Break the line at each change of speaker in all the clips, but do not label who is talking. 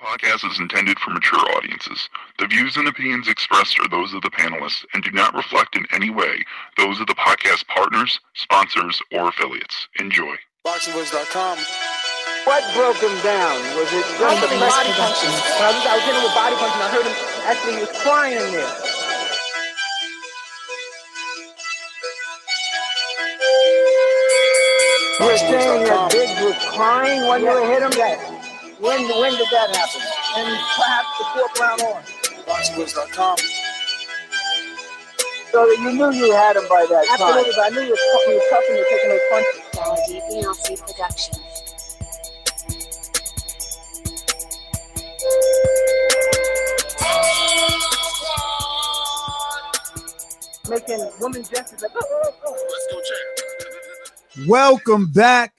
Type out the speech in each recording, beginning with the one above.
Podcast is intended for mature audiences. The views and opinions expressed are those of the panelists and do not reflect in any way those of the podcast partners, sponsors, or affiliates. Enjoy.
BoxingVoice.com.
What broke him down? Was it just the body punching? I was hitting with body punching. I heard him actually, he was crying in there. You were saying that Biggs was crying when you hit him? When did that happen? And perhaps the fourth round on.
BoxingVoice.com.
So that you knew you had him by that time. Absolutely, but I knew he was tough and you were taking those punches.
DiBiase Productions.
Making women gestures like, oh.
Let's go check.
Welcome back.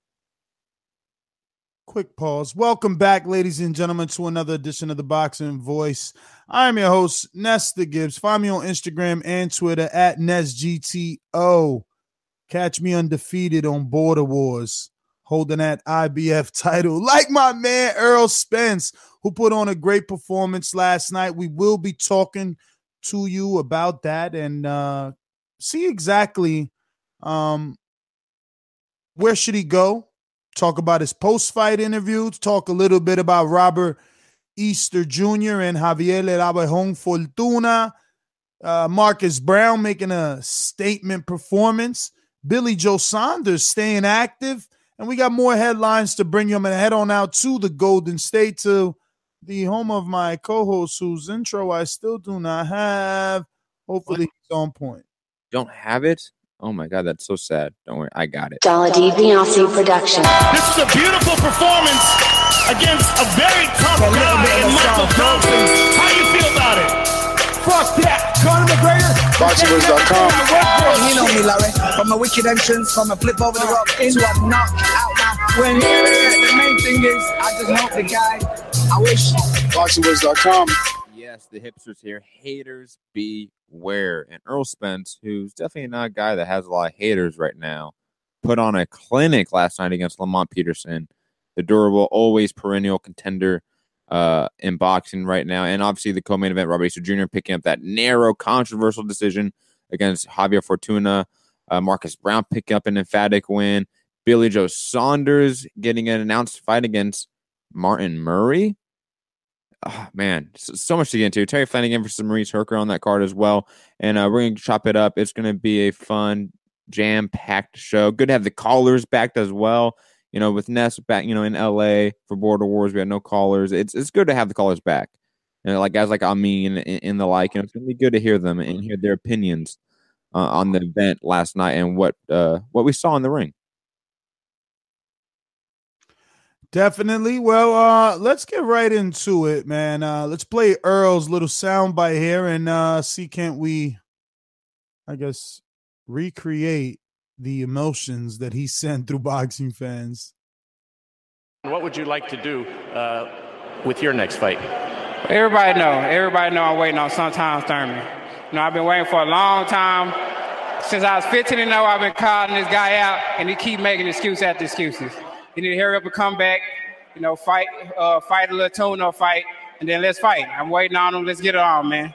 Quick pause. Welcome back, ladies and gentlemen, to another edition of the Boxing Voice. I am your host, Nesta Gibbs. Find me on Instagram and Twitter at NestGTO. Catch me undefeated on Border Wars, holding that IBF title, like my man Errol Spence, who put on a great performance last night. We will be talking to you about that and see exactly where should he go. Talk about his post-fight interview, talk a little bit about Robert Easter Jr. and Javier Labajón Fortuna, Marcus Brown making a statement performance, Billy Joe Saunders staying active, and we got more headlines to bring you. I'm going to head on out to the Golden State, to the home of my co-host, whose intro I still do not have. Hopefully he's on point.
Don't have it? Oh my God, that's so sad. Don't worry, I got it.
DiBiase Productions.
This is a beautiful performance against a very tough guy in Michael Johnson. How you feel about it?
Fuck that. Conor McGregor.
BoxingVoice.com.
You know me, Larry. From a wicked entrance, from a flip over the rock into a knockout. Now, when the main thing is, I just hope the guy, I wish.
BoxingVoice.com.
Yes, the hipsters here. Haters beware. And Errol Spence, who's definitely not a guy that has a lot of haters right now, put on a clinic last night against Lamont Peterson, the durable, always perennial contender in boxing right now. And obviously the co-main event, Robert Easter Jr. picking up that narrow, controversial decision against Javier Fortuna. Marcus Brown picking up an emphatic win. Billy Joe Saunders getting an announced fight against Martin Murray. Oh, man, so much to get into. Terry Flanagan versus Maurice Hurker on that card as well. And we're going to chop it up. It's going to be a fun, jam-packed show. Good to have the callers back as well. You know, with Ness back, you know, in LA for Border Wars, we had no callers. It's good to have the callers back. You know, like guys like Amin and the like. You know, it's going to be good to hear them and hear their opinions on the event last night and what we saw in the ring.
Definitely. Well, let's get right into it, man. Let's play Earl's little soundbite here and see, can't we, I guess, recreate the emotions that he sent through boxing fans.
What would you like to do with your next fight?
Everybody know I'm waiting on Sometimes Thurman. You know, I've been waiting for a long time. Since I was 15 and 0, I've been calling this guy out, and he keep making excuse after excuses. He need to hurry up and come back, you know, fight a little tune-up fight, and then let's fight. I'm waiting on him. Let's get it on, man.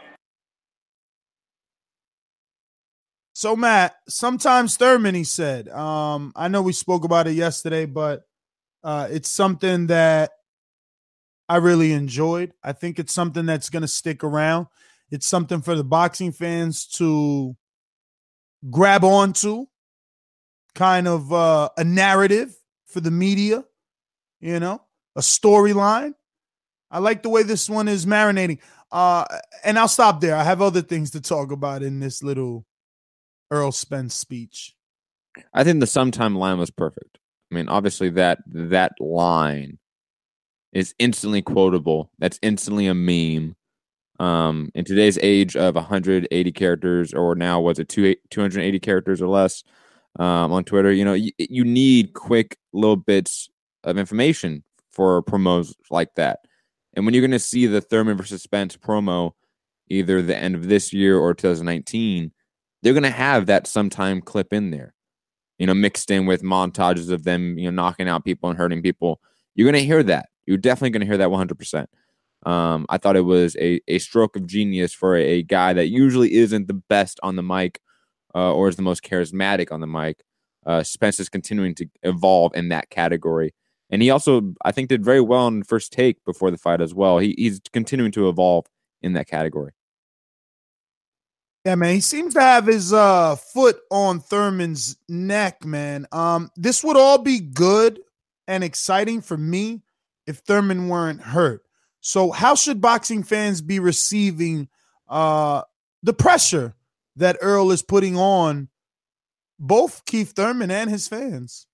So, Matt, Sometimes Thurman, he said. I know we spoke about it yesterday, but it's something that I really enjoyed. I think it's something that's going to stick around. It's something for the boxing fans to grab onto, kind of a narrative for the media, you know, a storyline. I like the way this one is marinating. And I'll stop there. I have other things to talk about in this little Errol Spence speech.
I think the sometime line was perfect. I mean, obviously that line is instantly quotable. That's instantly a meme. In today's age of 180 characters, or now was it 280 characters or less on Twitter, you know, you need quick little bits of information for promos like that. And when you're going to see the Thurman versus Spence promo, either the end of this year or 2019, they're going to have that sometime clip in there, you know, mixed in with montages of them, you know, knocking out people and hurting people. You're going to hear that. You're definitely going to hear that 100%. I thought it was a stroke of genius for a guy that usually isn't the best on the mic or is the most charismatic on the mic. Spence is continuing to evolve in that category. And he also, I think, did very well in the first take before the fight as well. He's continuing to evolve in that category.
Yeah, man, he seems to have his foot on Thurman's neck, man. This would all be good and exciting for me if Thurman weren't hurt. So how should boxing fans be receiving the pressure that Earl is putting on both Keith Thurman and his fans?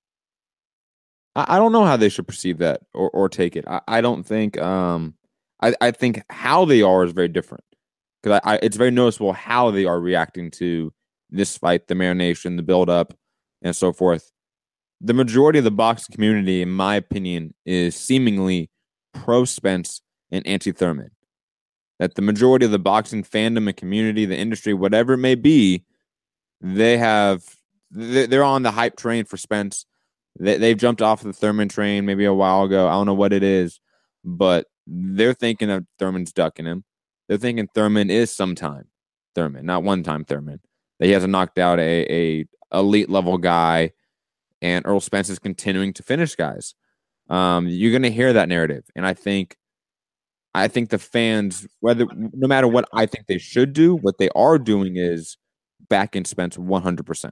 I don't know how they should perceive that or take it. I don't think I think how they are is very different, because it's very noticeable how they are reacting to this fight, the marination, the build-up, and so forth. The majority of the boxing community, in my opinion, is seemingly pro-Spence and anti-Thurman. That the majority of the boxing fandom and community, the industry, whatever it may be, they're on the hype train for Spence. They've jumped off the Thurman train maybe a while ago. I don't know what it is, but they're thinking that Thurman's ducking him. They're thinking Thurman is sometime Thurman, not one-time Thurman. That he hasn't knocked out a elite level guy, and Earl Spence is continuing to finish guys. You're going to hear that narrative, and I think the fans, no matter what I think they should do, what they are doing is backing Spence 100%.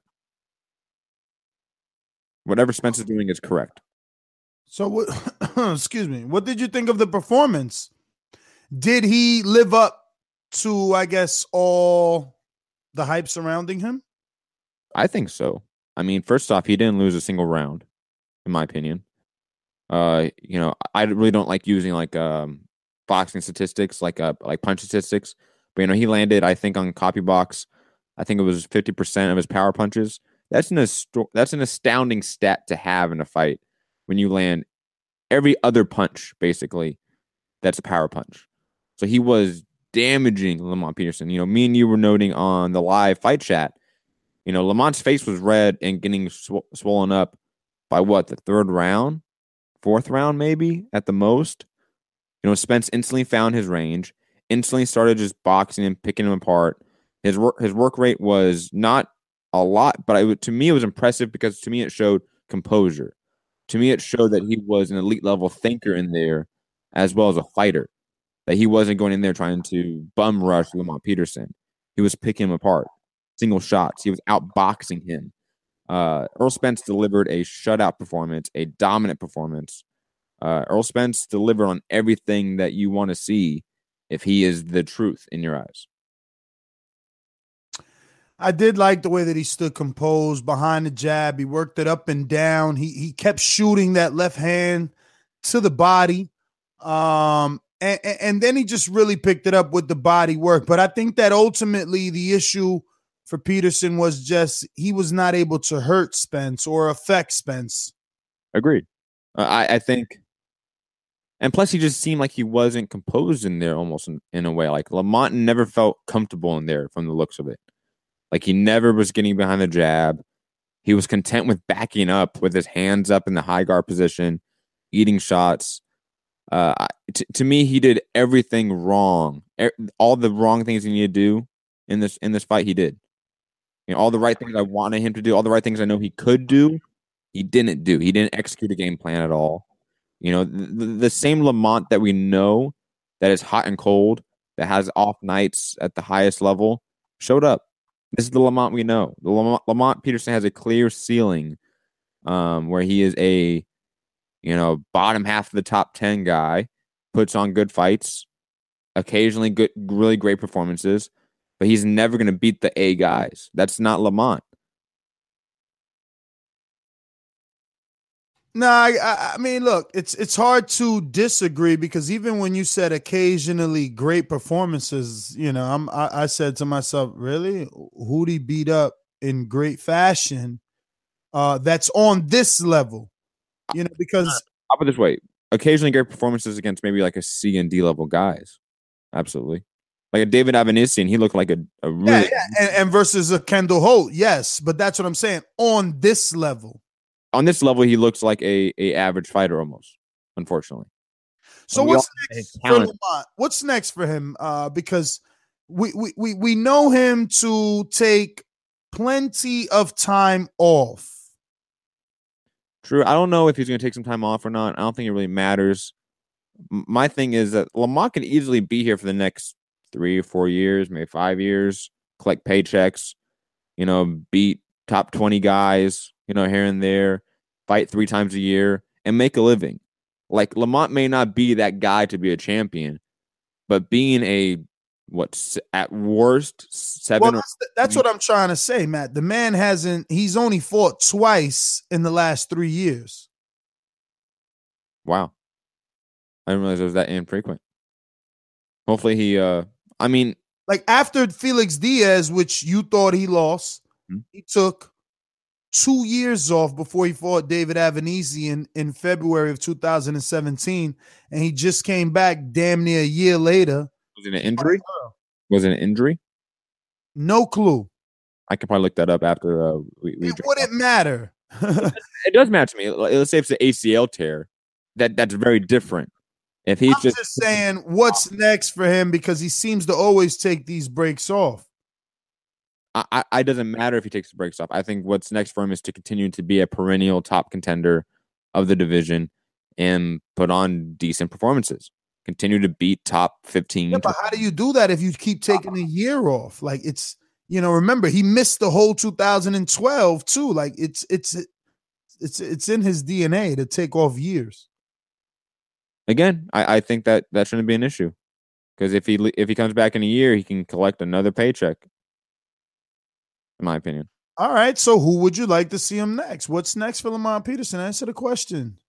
Whatever Spence is doing is correct.
So, excuse me, what did you think of the performance? Did he live up to, I guess, all the hype surrounding him?
I think so. I mean, first off, he didn't lose a single round, in my opinion. I really don't like using boxing statistics, like punch statistics. But he landed, I think, on CopyBox, I think it was 50% of his power punches. That's an astounding stat to have in a fight when you land every other punch, basically, that's a power punch. So he was damaging Lamont Peterson. Me and you were noting on the live fight chat, Lamont's face was red and getting swollen up by the third round, fourth round, maybe at the most. Spence instantly found his range, instantly started just boxing him, picking him apart. His work rate was not a lot, but to me it was impressive, because to me it showed composure. To me it showed that he was an elite level thinker in there, as well as a fighter. That he wasn't going in there trying to bum rush Lamont Peterson. He was picking him apart, single shots. He was outboxing him. Earl Spence delivered a shutout performance, a dominant performance. Earl Spence delivered on everything that you want to see if he is the truth in your eyes.
I did like the way that he stood composed behind the jab. He worked it up and down. He kept shooting that left hand to the body. And then he just really picked it up with the body work. But I think that ultimately the issue for Peterson was just he was not able to hurt Spence or affect Spence.
Agreed. I think, and plus he just seemed like he wasn't composed in there almost in a way. Like Lamont never felt comfortable in there from the looks of it. Like he never was getting behind the jab. He was content with backing up with his hands up in the high guard position, eating shots. To me, he did everything wrong. All the wrong things he needed to do in this fight, he did. All the right things I wanted him to do, all the right things I know he could do, he didn't do. He didn't execute a game plan at all. The same Lamont that we know that is hot and cold, that has off nights at the highest level, showed up. This is the Lamont we know. The Lamont Peterson has a clear ceiling where he is a bottom half of the top 10 guy, puts on good fights, occasionally good, really great performances, but he's never going to beat the A guys. That's not Lamont.
No, I mean, look, it's hard to disagree, because even when you said occasionally great performances, I said to myself, really, who'd he beat up in great fashion? That's on this level, because
I'll put it this way: occasionally great performances against maybe like a C and D level guys, absolutely. Like a David Avanesian, he looked like a really
and versus a Kendall Holt, yes, but that's what I'm saying. On this level.
On this level, he looks like a average fighter almost. unfortunately.
So
And we
what's
all know his
next for
talent.
Lamont? What's next for him? Because we know him to take plenty of time off.
True. I don't know if he's going to take some time off or not. I don't think it really matters. My thing is that Lamont could easily be here for the next 3 or 4 years, maybe 5 years, collect paychecks, beat top 20 guys, here and there, fight 3 times a year, and make a living. Like, Lamont may not be that guy to be a champion, but being at worst 7
Well, that's what I'm trying to say, Matt. The man he's only fought twice in the last 3 years.
Wow. I didn't realize it was that infrequent. Hopefully he,
like after Felix Diaz, which you thought he lost, he took 2 years off before he fought David Avanesian in February of 2017, and he just came back damn near a year later.
Was it an injury? Was it an injury?
No clue.
I could probably look that up after
it wouldn't matter.
It does matter to me. Let's say it's an ACL tear. That's very different. If he's
I'm just saying, what's next for him, because he seems to always take these breaks off.
I doesn't matter if he takes the breaks off. I think what's next for him is to continue to be a perennial top contender of the division and put on decent performances. Continue to beat top 15.
Yeah, but how do you do that if you keep taking a year off? Like, it's, remember, he missed the whole 2012 too. Like, it's in his DNA to take off years.
Again, I think that shouldn't be an issue, because if he comes back in a year, he can collect another paycheck. In my opinion.
All right. So who would you like to see him next? What's next for Lamont Peterson? Answer the question.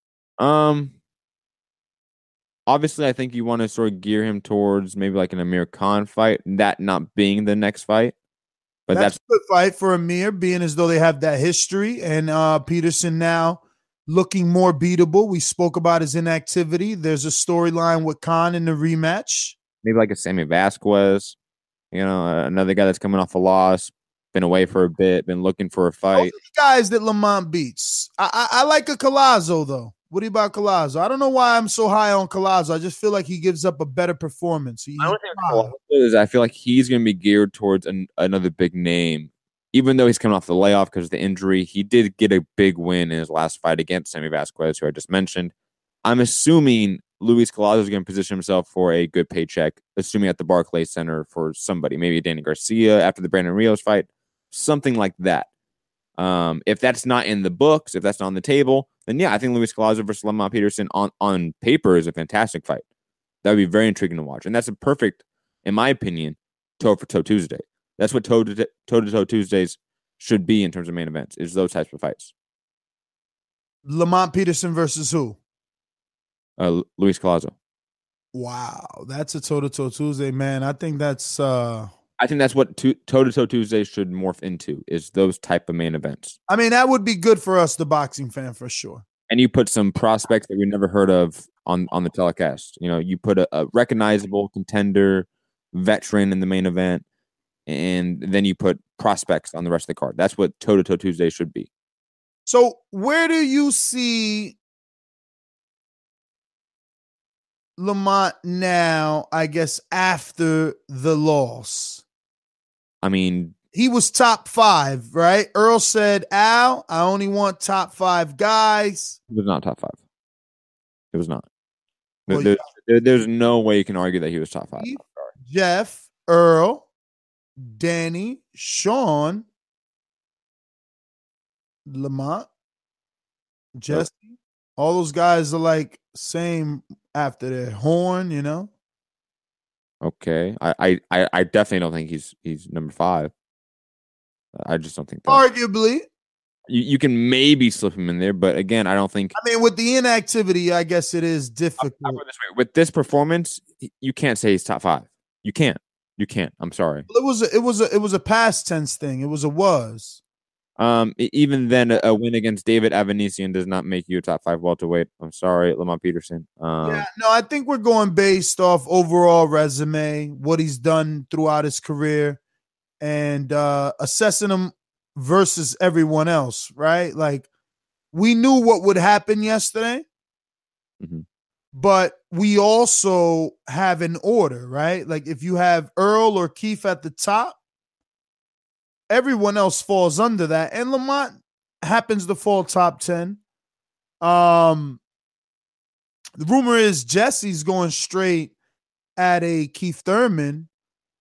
Obviously, I think you want to sort of gear him towards maybe like an Amir Khan fight, that not being the next fight. But that's
a good fight for Amir, being as though they have that history, and Peterson now looking more beatable. We spoke about his inactivity. There's a storyline with Khan in the rematch.
Maybe like a Sammy Vasquez, another guy that's coming off a loss, been away for a bit, been looking for a fight.
Those are the guys that Lamont beats. I like a Collazo, though. What about Collazo? I don't know why I'm so high on Collazo. I just feel like he gives up a better performance.
I feel like he's going to be geared towards another big name. Even though he's coming off the layoff because of the injury, he did get a big win in his last fight against Sammy Vasquez, who I just mentioned. I'm assuming Luis Collazo is going to position himself for a good paycheck, assuming at the Barclays Center for somebody, maybe Danny Garcia after the Brandon Rios fight, something like that. If that's not in the books, if that's not on the table, then yeah, I think Luis Collazo versus Lamont Peterson on paper is a fantastic fight. That would be very intriguing to watch. And that's a perfect, in my opinion, toe-for-toe Tuesday. That's what toe-to-toe Tuesdays should be in terms of main events, is those types of fights.
Lamont Peterson versus who?
Luis Collazo.
Wow, that's a toe-to-toe Tuesday, man. I think that's
what toe-to-toe Tuesday should morph into, is those type of main events.
I mean, that would be good for us, the boxing fan, for sure.
And you put some prospects that we never heard of on the telecast. You put a recognizable contender, veteran in the main event, and then you put prospects on the rest of the card. That's what toe-to-toe Tuesday should be.
So where do you see Lamont now, I guess, after the loss?
I mean,
he was top 5, right? Earl said, Al, I only want top 5 guys.
He was not top 5. It was not.
Well,
there's no way you can argue that he was top 5.
Jeff, Earl, Danny, Sean, Lamont, Jesse. All those guys are like same after their Horn,
Okay. I definitely don't think he's number 5. I just don't think that.
Arguably.
You can maybe slip him in there, but again, I don't think.
I mean, with the inactivity, I guess it is difficult.
With this performance, you can't say he's top 5. You can't. I'm sorry.
It was a past tense thing. It was.
Even then, a win against David Avanesian does not make you a top 5 welterweight. I'm sorry, Lamont Peterson.
I think we're going based off overall resume, what he's done throughout his career, and assessing him versus everyone else, right? Like, we knew what would happen yesterday.
Mm-hmm.
but we also have an order, right? Like if you have Earl or Keith at the top, everyone else falls under that. And Lamont happens to fall top 10. The rumor is Jesse's going straight at a Keith Thurman.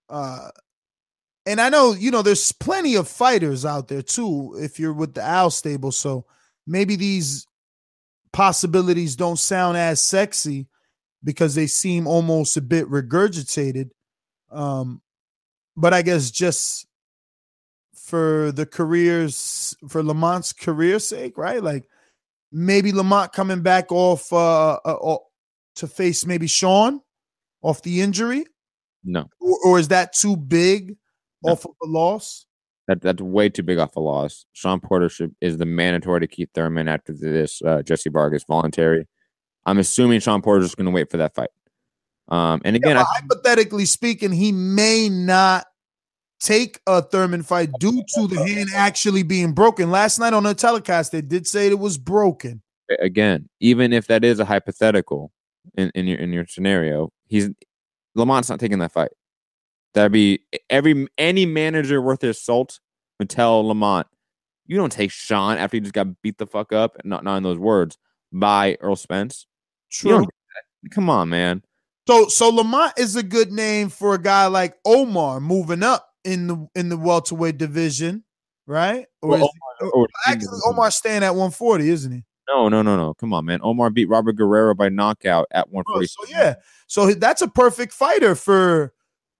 And I know, there's plenty of fighters out there too, if you're with the Al stable. So maybe these possibilities don't sound as sexy because they seem almost a bit regurgitated. But I guess just for Lamont's career's sake, right? Like maybe Lamont coming back off to face maybe Sean off the injury.
No.
Or is that too big off of a loss?
That's way too big off a loss. Sean Porter is the mandatory to Keith Thurman after this Jesse Vargas voluntary. I'm assuming Sean Porter's just going to wait for that fight. And again,
hypothetically speaking, he may not take a Thurman fight due to the hand actually being broken. Last night on the telecast, they did say it was broken.
Again, even if that is a hypothetical in your scenario, Lamont's not taking that fight. That'd be any manager worth their salt would tell Lamont, you don't take Sean after he just got beat the fuck up, not in those words, by Earl Spence.
True.
Come on, man.
So Lamont is a good name for a guy like Omar moving up in the welterweight division, right? Actually, Omar's staying at 140, isn't he?
No. Come on, man. Omar beat Robert Guerrero by knockout at 140.
So that's a perfect fighter for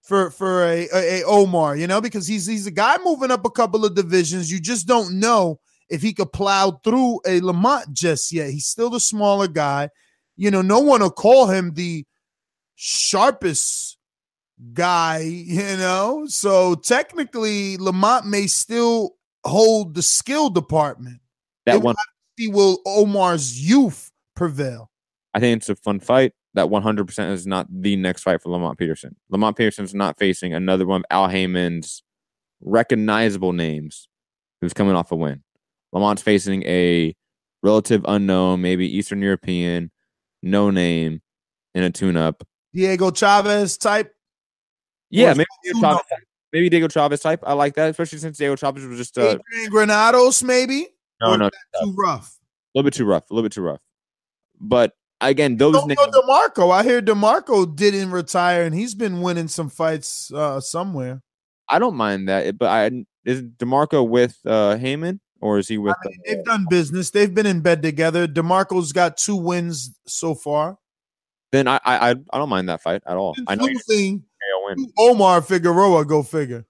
a Omar, because he's a guy moving up a couple of divisions. You just don't know if he could plow through a Lamont just yet. He's still the smaller guy. No one will call him the sharpest guy, So technically, Lamont may still hold the skill department. Will Omar's youth prevail?
I think it's a fun fight. That 100% is not the next fight for Lamont Peterson. Lamont Peterson's not facing another one of Al Heyman's recognizable names who's coming off a win. Lamont's facing a relative unknown, maybe Eastern European, no name, in a tune-up.
Diego Chavez type?
Yeah, maybe Diego Chavez type. I like that, especially since Diego Chavez was just...
Adrian Granados, maybe?
No.
Too rough.
A little bit too rough. But again, those names.
DeMarco. I hear DeMarco didn't retire, and he's been winning some fights somewhere.
I don't mind that, but is DeMarco with Heyman, or is he with?
They've done business. They've been in bed together. DeMarco's got 2 wins so far.
Then I don't mind that fight at all. I know
Omar Figueroa. Go figure.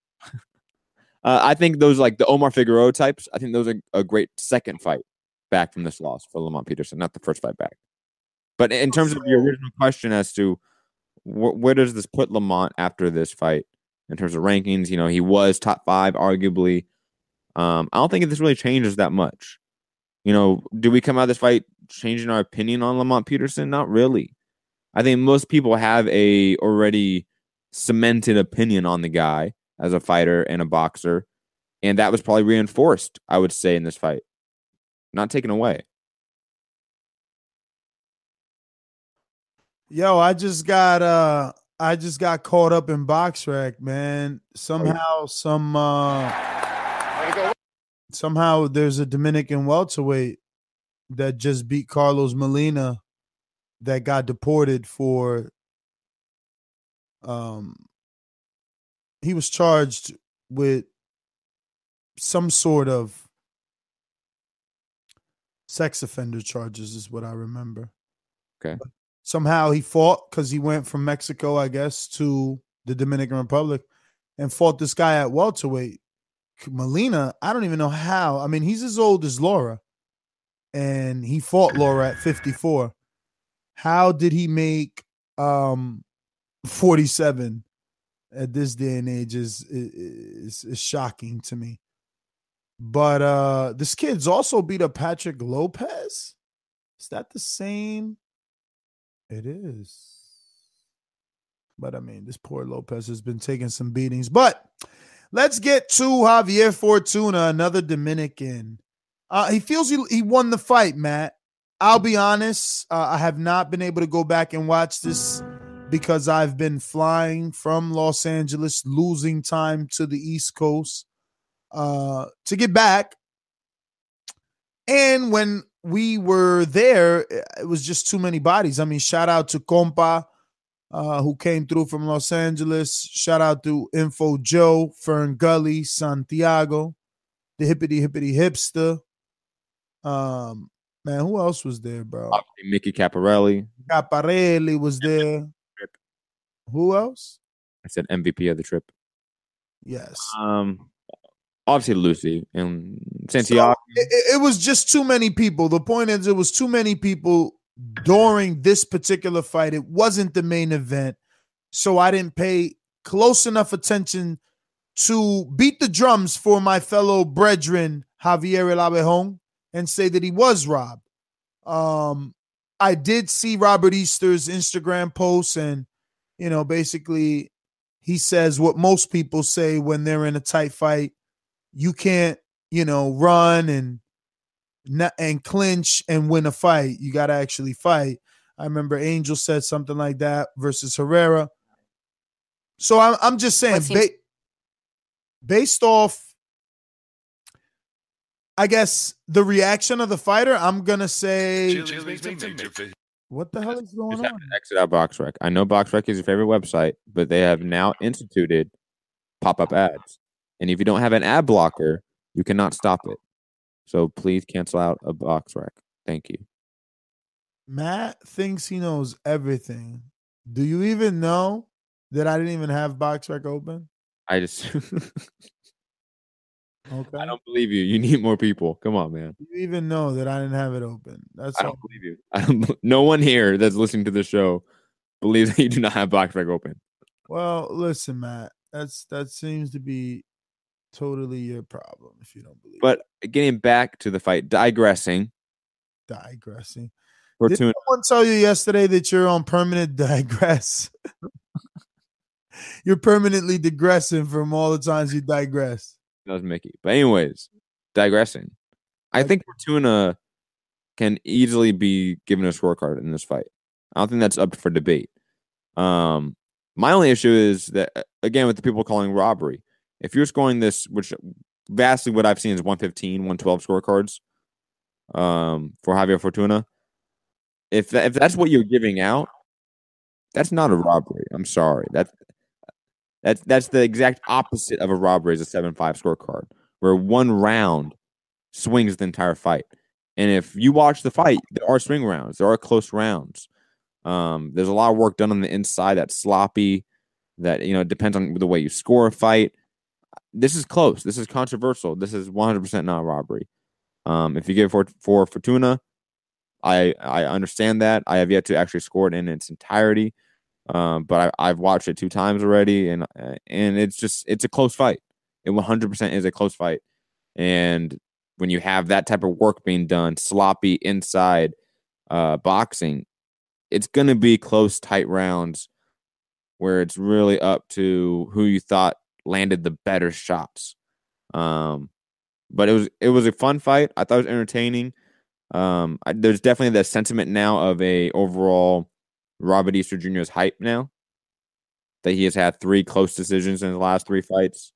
I think those like the Omar Figueroa types. I think those are a great second fight back from this loss for Lamont Peterson, not the first fight back. But in terms of your original question as to where does this put Lamont after this fight in terms of rankings, he was top 5, arguably. I don't think this really changes that much. Do we come out of this fight changing our opinion on Lamont Peterson? Not really. I think most people have a already cemented opinion on the guy as a fighter and a boxer, and that was probably reinforced, I would say, in this fight. Not taken away.
Yo, I just got caught up in BoxRec, man. Somehow there's a Dominican welterweight that just beat Carlos Molina that got deported for he was charged with some sort of sex offender charges is what I remember.
Okay.
But somehow he fought because he went from Mexico, I guess, to the Dominican Republic and fought this guy at welterweight. Molina, I don't even know how. I mean, he's as old as Laura, and he fought Laura at 54. How did he make 47 at this day and age is shocking to me. But this kid's also beat up Patrick Lopez. Is that the same? It is. But I mean, this poor Lopez has been taking some beatings. But let's get to Javier Fortuna, another Dominican. He feels he won the fight, Matt. I'll be honest. I have not been able to go back and watch this because I've been flying from Los Angeles, losing time to the East Coast to get back. And when we were there, it was just too many bodies. I mean, shout out to Compa, who came through from Los Angeles. Shout out to Info Joe, Fern Gully, Santiago, the hippity hipster. Man, who else was there, bro?
Mickey Caparelli.
Caparelli was there. Who else?
I said MVP of the trip.
Yes.
Obviously Lucy and Santiago.
So it was just too many people. The point is, it was too many people during this particular fight. It wasn't the main event, so I didn't pay close enough attention to beat the drums for my fellow brethren Javier El Abejon and say that he was robbed. I did see Robert Easter's Instagram post, and basically he says what most people say when they're in a tight fight. You can't, run and clinch and win a fight. You got to actually fight. I remember Angel said something like that versus Herrera. So I'm just saying, based off, I guess, the reaction of the fighter, I'm going to say, what the hell is going on?
Exit out BoxRec. I know BoxRec is your favorite website, but they have now instituted pop-up ads. And if you don't have an ad blocker, you cannot stop it. So please cancel out a BoxRec. Thank you.
Matt thinks he knows everything. Do you even know that I didn't even have BoxRec open?
I just...
Okay.
I don't believe you. You need more people. Come on, man.
You even know that I didn't have it open.
I don't believe you. No one here that's listening to the show believes that you do not have BoxRec open.
Well, listen, Matt. That seems to be totally your problem if you don't believe.
But getting back to the fight, digressing.
Did
Fortuna.
someone tell you yesterday that you're on permanent digress? You're permanently digressing from all the times you digress.
That was Mickey. But anyways, digressing. I think Fortuna can easily be given a scorecard in this fight. I don't think that's up for debate. My only issue is that, again, with the people calling robbery, if you're scoring this, which vastly what I've seen is 115, 112 scorecards for Javier Fortuna, if that's what you're giving out, that's not a robbery. I'm sorry. That's the exact opposite of a robbery is a 7-5 scorecard, where one round swings the entire fight. And if you watch the fight, there are swing rounds. There are close rounds. There's a lot of work done on the inside that's sloppy, that, it depends on the way you score a fight. This is close. This is controversial. This is 100% not a robbery. If you give it for Fortuna, I understand that. I have yet to actually score it in its entirety. But I've watched it 2 times already, and it's a close fight. It 100% is a close fight. And when you have that type of work being done, sloppy inside boxing, it's going to be close, tight rounds where it's really up to who you thought landed the better shots. But it was a fun fight. I thought it was entertaining. There's definitely the sentiment now of a overall Robert Easter Jr.'s hype now, that he has had 3 close decisions in the last 3 fights.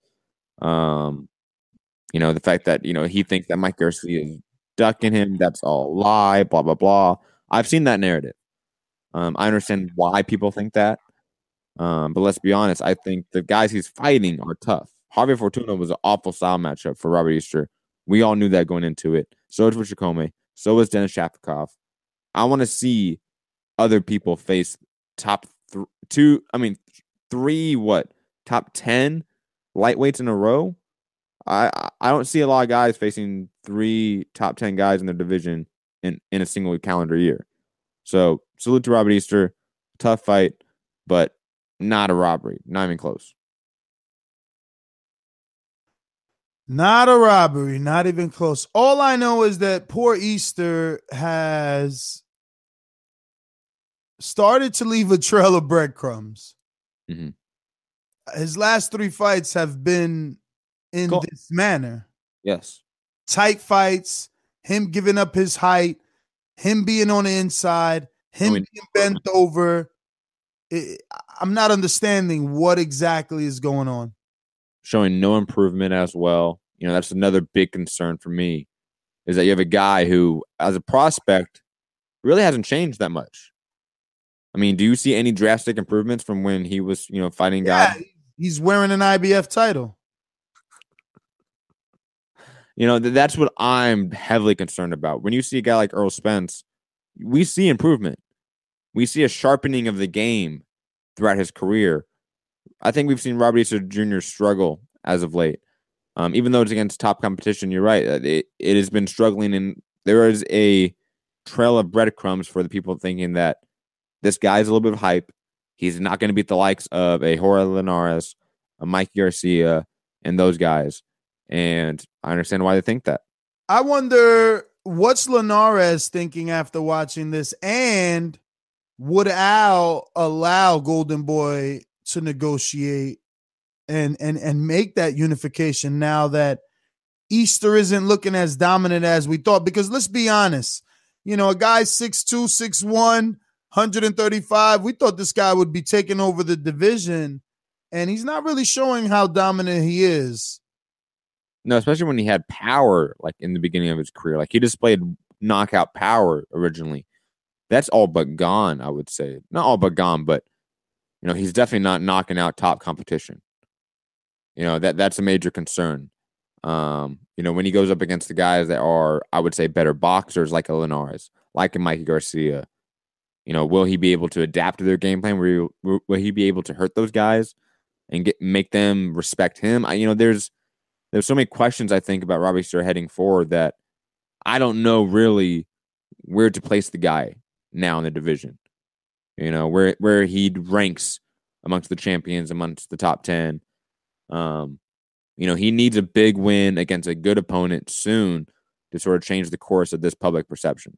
The fact that, he thinks that Mike Garcia is ducking him, that's all a lie, blah, blah, blah. I've seen that narrative. I understand why people think that. But let's be honest, I think the guys he's fighting are tough. Javier Fortuna was an awful style matchup for Robert Easter. We all knew that going into it. So is Richard Comey. So is Denis Shafikov. I want to see other people face top 10 lightweights in a row. I don't see a lot of guys facing 3 top 10 guys in their division in a single calendar year. So salute to Robert Easter. Tough fight, but not a robbery. Not even close.
Not a robbery. Not even close. All I know is that poor Easter has started to leave a trail of breadcrumbs.
Mm-hmm.
His last 3 fights have been in this manner.
Yes.
Tight fights, him giving up his height, him being on the inside, him being bent over. I'm not understanding what exactly is going on.
Showing no improvement as well. You know, that's another big concern for me, is that you have a guy who, as a prospect, really hasn't changed that much. I mean, do you see any drastic improvements from when he was, fighting guys?
He's wearing an IBF title.
That's what I'm heavily concerned about. When you see a guy like Earl Spence, we see improvement. We see a sharpening of the game throughout his career. I think we've seen Robert Easter Jr. struggle as of late. Even though it's against top competition, you're right. It has been struggling, and there is a trail of breadcrumbs for the people thinking that this guy's a little bit of hype. He's not going to beat the likes of a Jorge Linares, a Mikey Garcia, and those guys. And I understand why they think that.
I wonder what's Linares thinking after watching this, and would Al allow Golden Boy to negotiate and make that unification now that Easter isn't looking as dominant as we thought? Because let's be honest, a guy 6'2", 6'1", 135, we thought this guy would be taking over the division, and he's not really showing how dominant he is.
No, especially when he had power, like in the beginning of his career. Like he displayed knockout power originally. That's all but gone, I would say. Not all but gone, but he's definitely not knocking out top competition. That's a major concern. When he goes up against the guys that are, I would say, better boxers like a Linares, like a Mikey Garcia, will he be able to adapt to their game plan? Will he be able to hurt those guys and make them respect him? There's so many questions I think about Robbie Easter heading forward that I don't know really where to place the guy now in the division. Where he ranks amongst the champions, amongst the top 10. He needs a big win against a good opponent soon to sort of change the course of this public perception.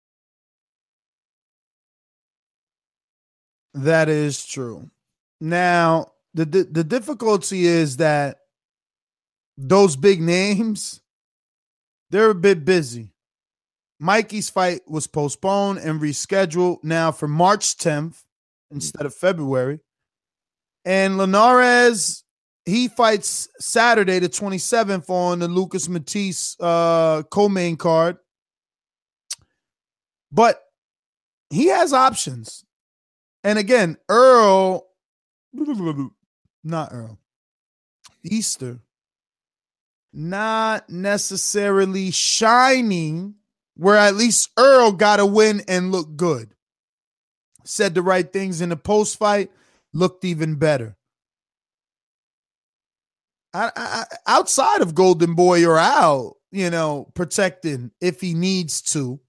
That is true. Now, the difficulty is that those big names, they're a bit busy. Mikey's fight was postponed and rescheduled now for March 10th instead of February. And Linares, he fights Saturday the 27th on the Lucas Matisse co-main card. But he has options. And again, Easter, not necessarily shining, where at least Earl got a win and looked good. Said the right things in the post-fight, looked even better. Outside of Golden Boy or Al, protecting if he needs to,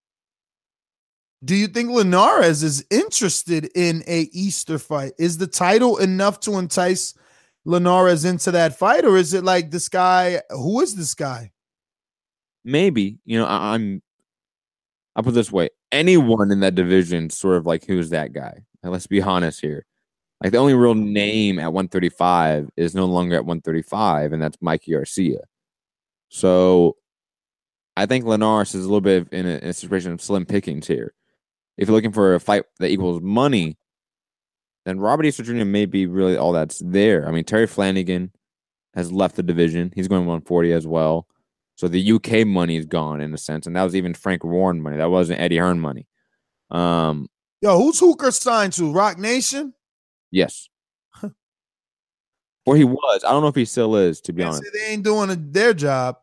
do you think Linares is interested in a Easter fight? Is the title enough to entice Linares into that fight, or is it like this guy? Who is this guy?
Maybe, I'll put it this way. Anyone in that division sort of like, who's that guy? Now, let's be honest here. Like the only real name at 135 is no longer at 135, and that's Mikey Garcia. So I think Linares is a little bit in a situation of slim pickings here. If you're looking for a fight that equals money, then Robert Easter Jr. may be really all that's there. I mean, Terry Flanagan has left the division. He's going 140 as well. So the UK money is gone in a sense, and that was even Frank Warren money. That wasn't Eddie Hearn money.
Who's Hooker signed to? Rock Nation?
Yes. Or he was. I don't know if he still is, to be honest.
They ain't doing their job.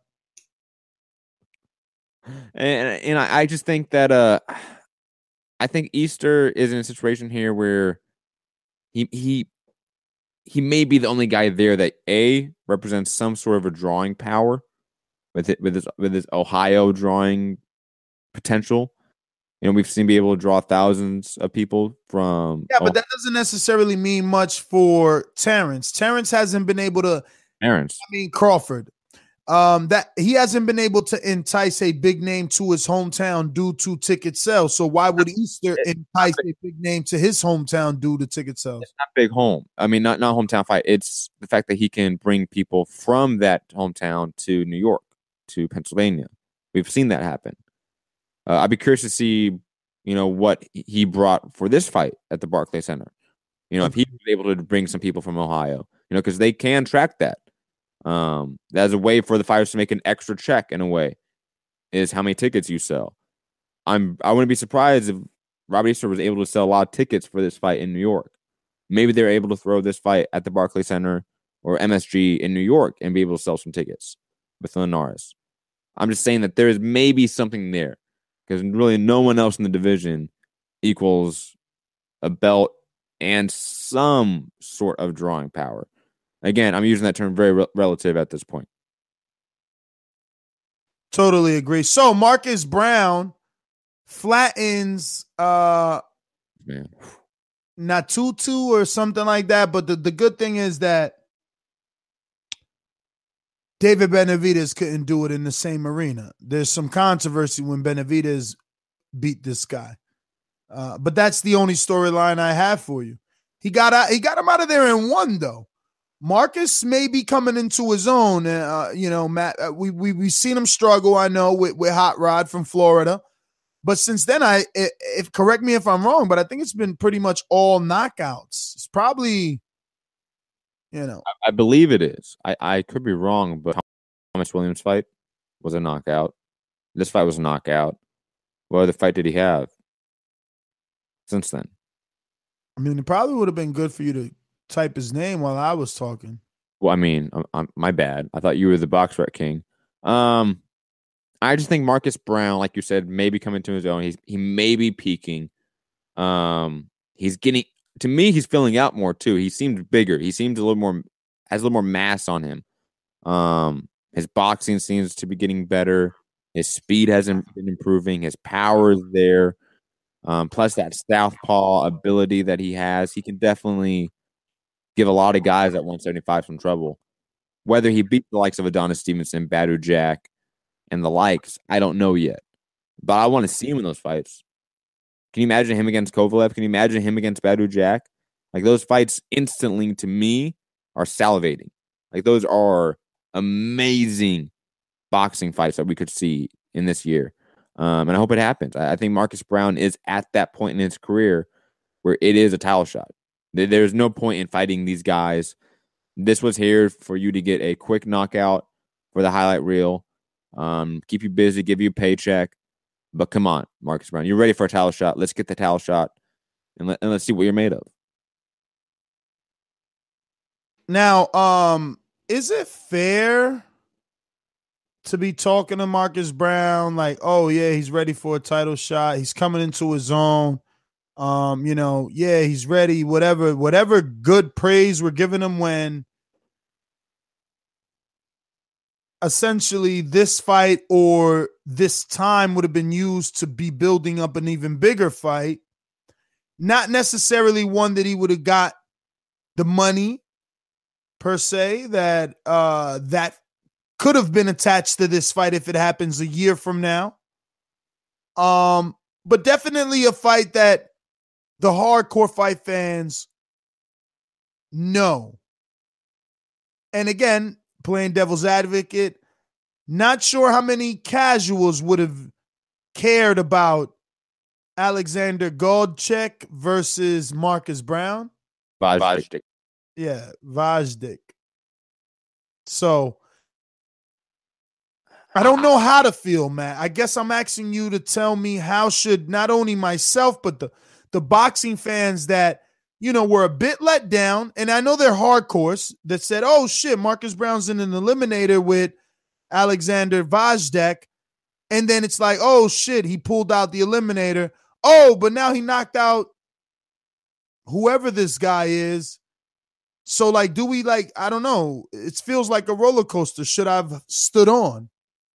And I just think that I think Easter is in a situation here where he may be the only guy there that represents some sort of a drawing power with his Ohio drawing potential. We've seen be able to draw thousands of people from. Yeah,
but that doesn't necessarily mean much for Terrence. Terrence hasn't been able to. Crawford. That he hasn't been able to entice a big name to his hometown due to ticket sales. So why would Easter entice a big name to his hometown due to ticket sales?
It's not big home. I mean, not hometown fight. It's the fact that he can bring people from that hometown to New York, to Pennsylvania. We've seen that happen. I'd be curious to see, what he brought for this fight at the Barclays Center. If he was able to bring some people from Ohio, because they can track that. That's a way for the fighters to make an extra check in a way, is how many tickets you sell. I wouldn't be surprised if Robert Easter was able to sell a lot of tickets for this fight in New York. Maybe they're able to throw this fight at the Barclays Center or MSG in New York and be able to sell some tickets with Linares. I'm just saying that there is maybe something there, because really no one else in the division equals a belt and some sort of drawing power. Again, I'm using that term very relative at this point.
Totally agree. So Marcus Brown flattens Natutu or something like that. But the good thing is that David Benavidez couldn't do it in the same arena. There's some controversy when Benavidez beat this guy. But that's the only storyline I have for you. He got him out of there in one, though. Marcus may be coming into his own. Matt, we've seen him struggle, I know, with Hot Rod from Florida. But since then, correct me if I'm wrong, but I think it's been pretty much all knockouts. It's probably,
I believe it is. I could be wrong, but Thomas Williams' fight was a knockout. This fight was a knockout. What other fight did he have since then?
I mean, it probably would have been good for you to type his name while I was talking.
Well, I mean, my bad. I thought you were the box rec king. I just think Marcus Brown, like you said, maybe coming to his own. He may be peaking. He's getting, to me, he's filling out more too. He seemed bigger. He seemed has a little more mass on him. His boxing seems to be getting better. His speed hasn't been improving. His power is there. Plus that southpaw ability that he has, he can definitely give a lot of guys at 175 some trouble. Whether he beat the likes of Adonis Stevenson, Badu Jack, and the likes, I don't know yet. But I want to see him in those fights. Can you imagine him against Kovalev? Can you imagine him against Badu Jack? Like, those fights instantly, to me, are salivating. Like, those are amazing boxing fights that we could see in this year. And I hope it happens. I think Marcus Brown is at that point in his career where it is a title shot. There's no point in fighting these guys. This was here for you to get a quick knockout for the highlight reel. Keep you busy, give you a paycheck. But come on, Marcus Brown, you're ready for a title shot. Let's get the title shot, and let's see what you're made of.
Now, is it fair to be talking to Marcus Brown like, oh yeah, he's ready for a title shot, he's coming into his own, yeah, he's ready, whatever good praise we're giving him, when essentially this fight or this time would have been used to be building up an even bigger fight, not necessarily one that he would have got the money per se that that could have been attached to this fight if it happens a year from now. But definitely a fight that the hardcore fight fans know. And again, playing devil's advocate, not sure how many casuals would have cared about Alexander Goldcheck versus Marcus Brown.
Vajdik.
Yeah, Vajdik. So I don't know how to feel, Matt. I guess I'm asking you to tell me how should not only myself, but the boxing fans that, were a bit let down. And I know they're hardcores that said, oh shit, Marcus Brown's in an eliminator with Alexander Vajdik. And then it's like, oh shit, he pulled out the eliminator. Oh, but now he knocked out whoever this guy is. So do we I don't know. It feels like a roller coaster. Should I have stood on?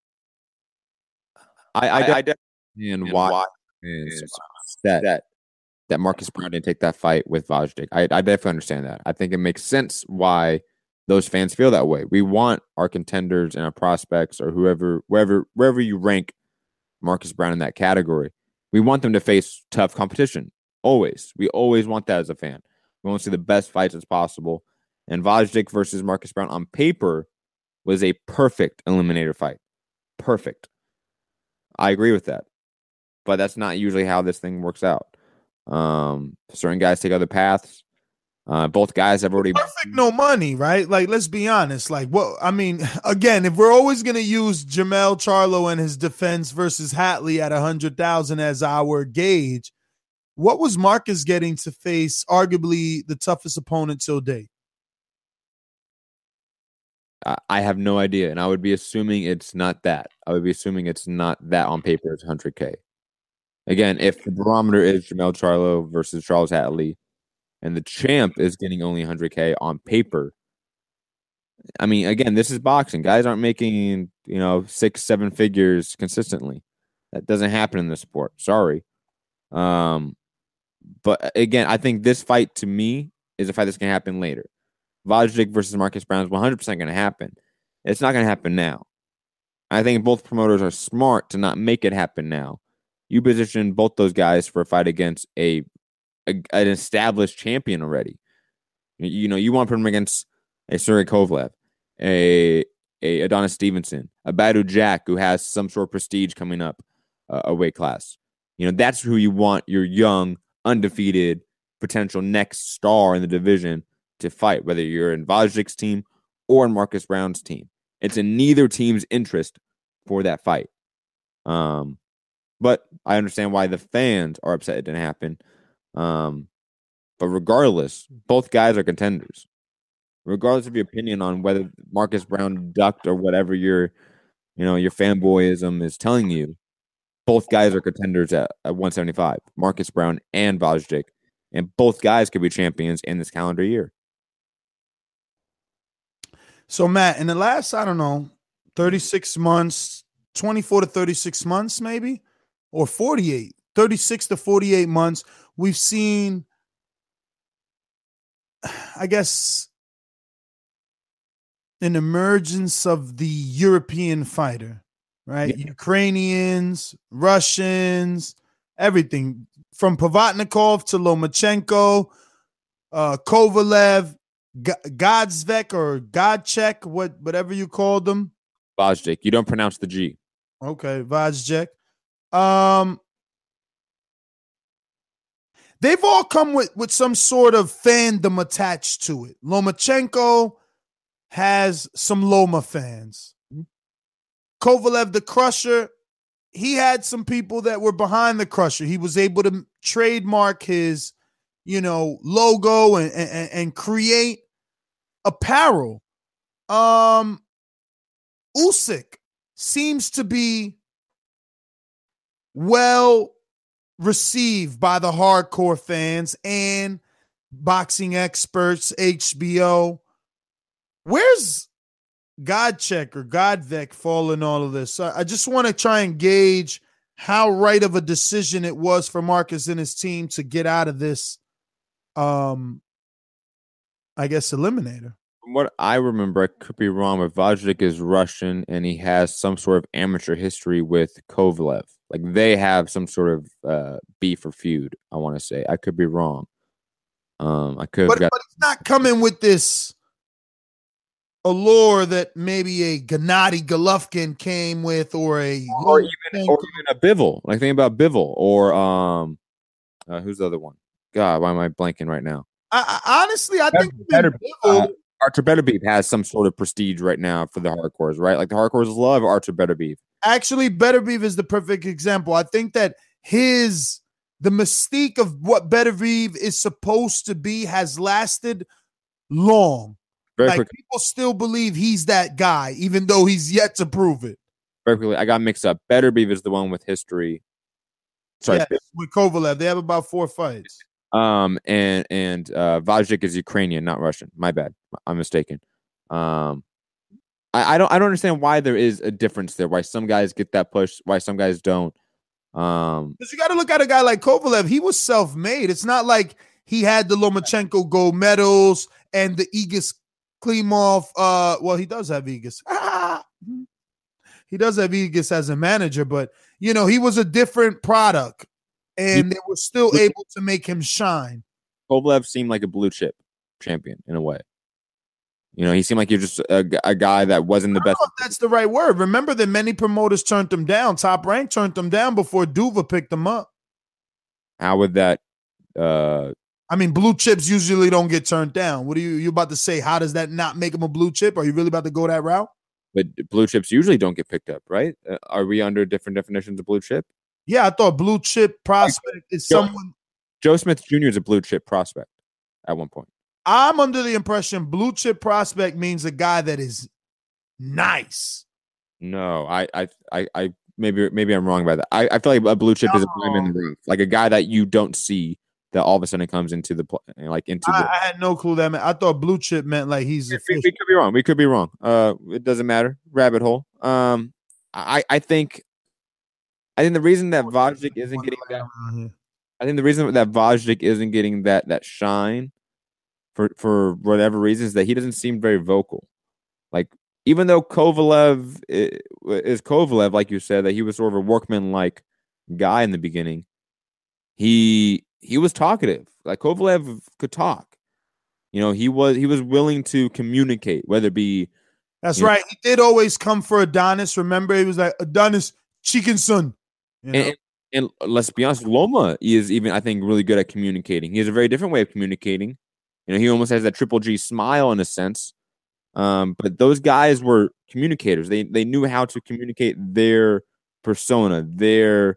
I definitely why is that Marcus Brown didn't take that fight with Vajdik. I definitely understand that. I think it makes sense why those fans feel that way. We want our contenders and our prospects, or wherever you rank Marcus Brown in that category, we want them to face tough competition. Always. We always want that as a fan. We want to see the best fights as possible. And Vajdik versus Marcus Brown on paper was a perfect eliminator fight. Perfect. I agree with that. but that's not usually how this thing works out. Certain guys take other paths. Both guys have already
perfect no money, right? Like, let's be honest. Like, what I mean, again, if we're always gonna use Jermell Charlo and his defense versus Hatley at 100,000 as our gauge, what was Marcus getting to face arguably the toughest opponent till date?
I have no idea, and I would be assuming it's not that. I would be assuming it's not that on paper. It's 100K. Again, if the barometer is Jermell Charlo versus Charles Hatley, and the champ is getting only 100K on paper, I mean, again, this is boxing. Guys aren't making 6-7 figures consistently. That doesn't happen in this sport. Sorry. But again, I think this fight to me is a fight that's going to happen later. Vajic versus Marcus Brown is 100% going to happen. It's not going to happen now. I think both promoters are smart to not make it happen now. You position both those guys for a fight against an established champion already. You want to put him against a Sergey Kovalev, a Adonis Stevenson, a Badu Jack who has some sort of prestige coming up a weight class. That's who you want your young, undefeated, potential next star in the division to fight, whether you're in Vajic's team or in Marcus Brown's team. It's in neither team's interest for that fight. But I understand why the fans are upset it didn't happen. But regardless, both guys are contenders. Regardless of your opinion on whether Marcus Brown ducked or whatever your fanboyism is telling you, both guys are contenders at 175. Marcus Brown and Vajic. And both guys could be champions in this calendar year.
So, Matt, in the last, 36 months, 24 to 36 months maybe, or 48, 36 to 48 months, we've seen, I guess, an emergence of the European fighter, right? Yeah. Ukrainians, Russians, everything from Pavatnikov to Lomachenko, Kovalev, Godzvek or Godchek, whatever you called them.
Vajic. You don't pronounce the G.
Okay, Vajic. They've all come with some sort of fandom attached to it. Lomachenko has some Loma fans. Kovalev, the Crusher, he had some people that were behind the Crusher. He was able to trademark his, logo and create apparel. Usyk seems to be well received by the hardcore fans and boxing experts, HBO. Where's Godchek or Godvek fall in all of this? I just want to try and gauge how right of a decision it was for Marcus and his team to get out of this, eliminator.
From what I remember, I could be wrong, but Vajic is Russian and he has some sort of amateur history with Kovalev. Like they have some sort of beef or feud, I want to say. I could be wrong. But
it's not coming with this allure that maybe a Gennady Golovkin came with, or even
a Bivol. Like think about Bivol or who's the other one? God, why am I blanking right now?
Honestly, I think
Artur Beterbiev has some sort of prestige right now for the hardcores, right? Like the hardcores love Artur Beterbiev.
Actually, Beterbiev is the perfect example. I think that the mystique of what Beterbiev is supposed to be has lasted long. People still believe he's that guy, even though he's yet to prove it.
Very quickly, I got mixed up. Beterbiev is the one with history. Sorry,
with Kovalev, they have about 4 fights.
And Vajic is Ukrainian, not Russian. My bad. I'm mistaken. I don't understand why there is a difference there. Why some guys get that push, why some guys don't.
Because you got to look at a guy like Kovalev. He was self-made. It's not like he had the Lomachenko gold medals and the Igis Klimov. He does have Igis. He does have Igis as a manager, but he was a different product, and they were still able to make him shine.
Kovalev seemed like a blue chip champion in a way. You know, he seemed like he was just a guy that wasn't the
I don't
best.
know if that's the right word. Remember that many promoters turned him down. Top Rank turned him down before Duva picked him up.
How would that?
I mean, blue chips usually don't get turned down. What are you about to say? How does that not make him a blue chip? Are you really about to go that route?
But blue chips usually don't get picked up, right? Are we under different definitions of blue chip?
Yeah, I thought blue chip prospect is someone.
Joe Smith Jr. is a blue chip prospect at one point.
I'm under the impression blue chip prospect means a guy that is nice.
No, I maybe I'm wrong about that. I feel like a blue chip is a diamond in the rough, like a guy that you don't see that all of a sudden comes into the
I had no clue that meant. I thought blue chip meant like he's.
We could be wrong. We could be wrong. It doesn't matter. Rabbit hole. I think the reason that Vajdic isn't getting that. I think the reason that Vajdic isn't getting that shine for whatever reason is that he doesn't seem very vocal. Like, even though Kovalev is Kovalev, like you said, that he was sort of a workman-like guy in the beginning, he was talkative. Like, Kovalev could talk. You know, he was willing to communicate, whether it be.
That's right. He did always come for Adonis. Remember, he was like, Adonis, chicken son. You know?
And let's be honest, Loma is even, I think, really good at communicating. He has a very different way of communicating. You know, he almost has that Triple G smile in a sense. But those guys were communicators. They knew how to communicate their persona, their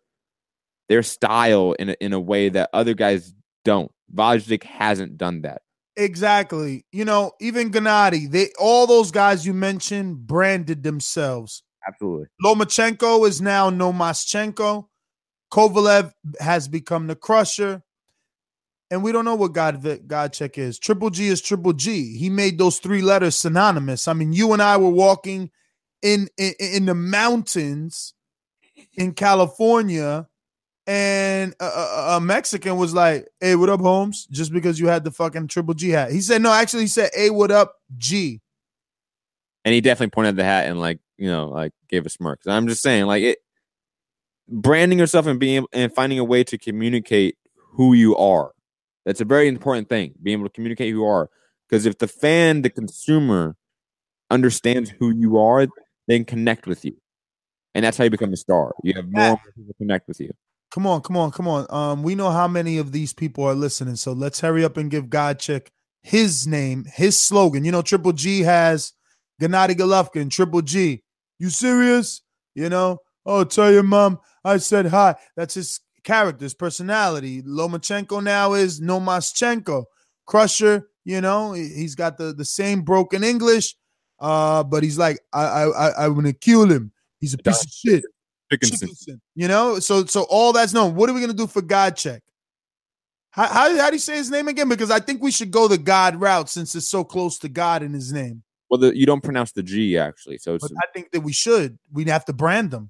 style in a way that other guys don't. Vajdic hasn't done that.
Exactly. You know, even Gennady, all those guys you mentioned branded themselves.
Absolutely.
Lomachenko is now Nomaschenko. Kovalev has become the Crusher. And we don't know what Godcheck is. Triple G is Triple G. He made those three letters synonymous. I mean, you and I were walking in the mountains in California, and a Mexican was like, "Hey, what up, Holmes?" Just because you had the fucking Triple G hat. He said, no, actually, he said, "Hey, what up, G?"
And he definitely pointed at the hat and gave a smirk. So I'm just saying, branding yourself and finding a way to communicate who you are. That's a very important thing, being able to communicate who you are. Because if the fan, the consumer, understands who you are, they can connect with you. And that's how you become a star. You have more people connect with you.
Come on. We know how many of these people are listening, so let's hurry up and give Godcheck his name, his slogan. You know, Triple G has Gennady Golovkin, Triple G. You serious? You know, oh, tell your mom I said hi. That's his character's personality. Lomachenko now is Nomaschenko. Crusher, you know, he's got the same broken English, but he's like, I want to kill him. He's a piece of shit. Chickenson. You know, so all that's known. What are we gonna do for Godcheck? How do you say his name again? Because I think we should go the God route since it's so close to God in his name.
Well, you don't pronounce the G actually, so
but I think that we should. We'd have to brand them.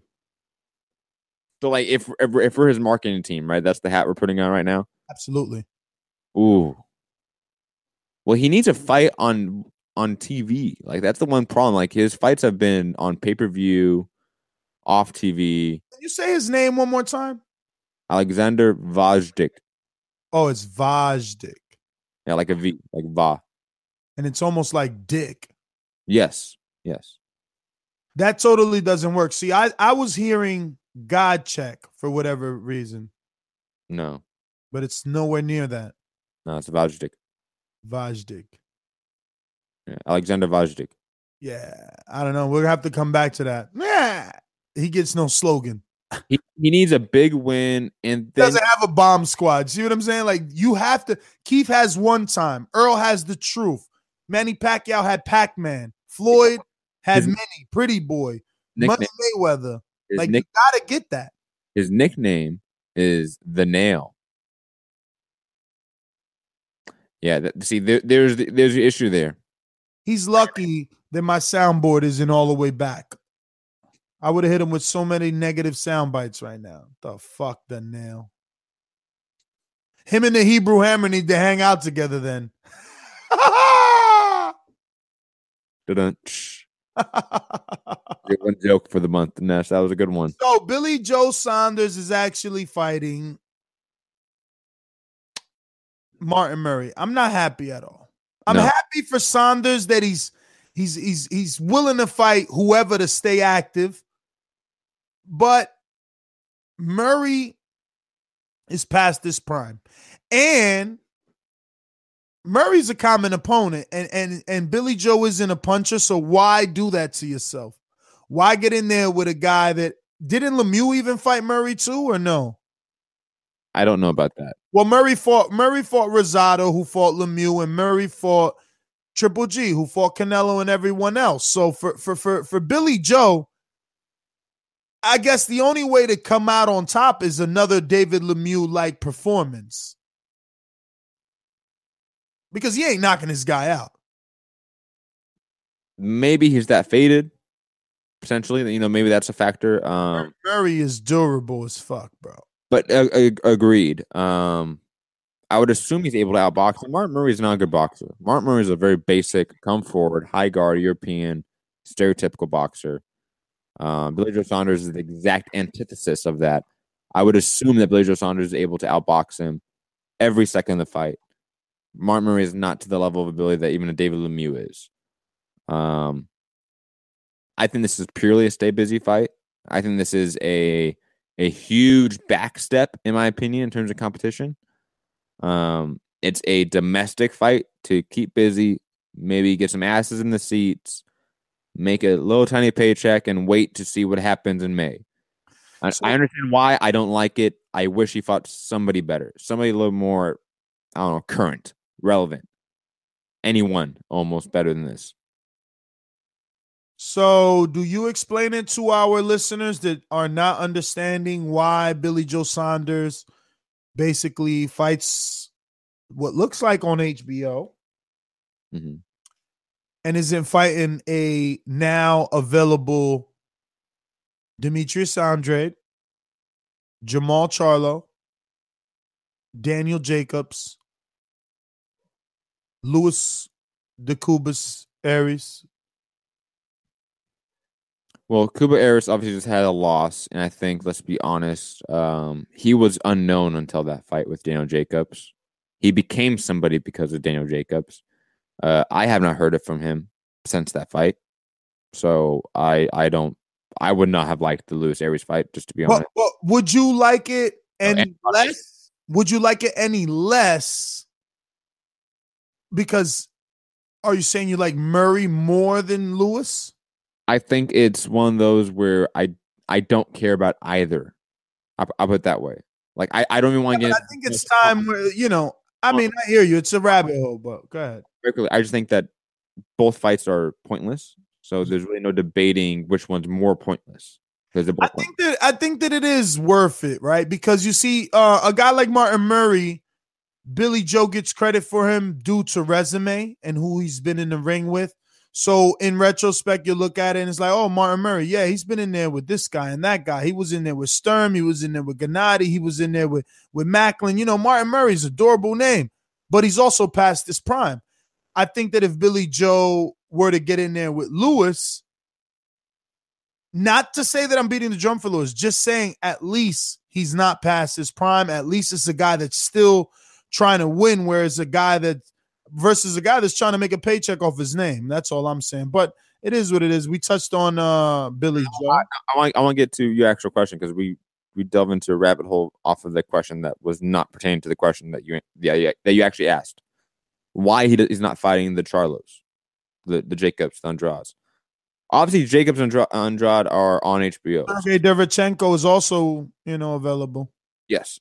So, like, if we're his marketing team, right? That's the hat we're putting on right now.
Absolutely.
Ooh. Well, he needs a fight on TV. Like, that's the one problem. Like, his fights have been on pay-per-view, off TV.
Can you say his name one more time?
Alexander Vajdic.
Oh, it's Vajdic.
Yeah, like a V, like Va.
And it's almost like Dick.
Yes.
That totally doesn't work. See, I was hearing Godcheck for whatever reason.
No.
But it's nowhere near that.
No, it's Vajdic. Yeah, Alexander Vajdic.
Yeah, I don't know. We'll have to come back to that. Yeah, he gets no slogan.
He needs a big win, and then
doesn't have a bomb squad. See what I'm saying? Like, you have to. Keith has one time. Earl has the truth. Manny Pacquiao had Pac-Man. Floyd had Mini, Pretty Boy, Money Mayweather. Like, you gotta get that.
His nickname is The Nail. Yeah, there's the issue there.
He's lucky that my soundboard isn't all the way back. I would have hit him with so many negative sound bites right now. The fuck, The Nail. Him and the Hebrew Hammer need to hang out together then.
One joke for the month, Ness. That was a good one.
So Billy Joe Saunders is actually fighting Martin Murray. I'm not happy at all. I'm happy for Saunders that he's He's willing to fight whoever to stay active. But Murray is past this prime. And Murray's a common opponent, and Billy Joe isn't a puncher, so why do that to yourself? Why get in there with a guy that didn't Lemieux even fight Murray too, or no?
I don't know about that.
Well, Murray fought Rosado, who fought Lemieux, and Murray fought Triple G, who fought Canelo and everyone else. So for Billy Joe, I guess the only way to come out on top is another David Lemieux-like performance. Because he ain't knocking this guy out.
Maybe he's that faded, potentially. You know, maybe that's a factor.
Murray is durable as fuck, bro.
But agreed. I would assume he's able to outbox him. Martin Murray is not a good boxer. Martin Murray is a very basic, come forward, high guard, European, stereotypical boxer. Billy Joe Saunders is the exact antithesis of that. I would assume that Billy Joe Saunders is able to outbox him every second of the fight. Martin Murray is not to the level of ability that even a David Lemieux is. I think this is purely a stay busy fight. I think this is a huge backstep, in my opinion, in terms of competition. It's a domestic fight to keep busy, maybe get some asses in the seats, make a little tiny paycheck, and wait to see what happens in May. I understand why I don't like it. I wish he fought somebody better, somebody a little more, I don't know, current, relevant. Anyone almost better than this.
So do you explain it to our listeners that are not understanding why Billy Joe Saunders basically fights what looks like on HBO and isn't fighting a now available Demetrius Andrade, Jamal Charlo, Daniel Jacobs, Luis de Cubas Aries?
Well, Cuba Aris obviously just had a loss, and I think, let's be honest, he was unknown until that fight with Daniel Jacobs. He became somebody because of Daniel Jacobs. I have not heard it from him since that fight, so I would not have liked the Luis Aries fight, just to be honest.
But would you like it any less? Would you like it any less? Because are you saying you like Murray more than Lewis?
I think it's one of those where I don't care about either. I'll put it that way. Like, I don't even want to get...
I think it's time where, I mean, I hear you. It's a rabbit hole, but go ahead.
I just think that both fights are pointless. So there's really no debating which one's more pointless. Because
I think that it is worth it, right? Because you see, a guy like Martin Murray, Billy Joe gets credit for him due to resume and who he's been in the ring with. So in retrospect, you look at it and it's like, oh, Martin Murray, yeah, he's been in there with this guy and that guy. He was in there with Sturm. He was in there with Gennady. He was in there with Macklin. Martin Murray's a durable name, but he's also past his prime. I think that if Billy Joe were to get in there with Lewis, not to say that I'm beating the drum for Lewis, just saying at least he's not past his prime. At least it's a guy that's still trying to win, whereas a guy that's trying to make a paycheck off his name. That's all I'm saying. But it is what it is. We touched on Billy Joe.
I want to get to your actual question because we delve into a rabbit hole off of the question that was not pertaining to the question that you actually asked. Why he's not fighting the Charlos, the Jacobs, the Andrades. Obviously, Jacobs and Andrade are on HBO.
Okay, Derevchenko is also available.
Yes.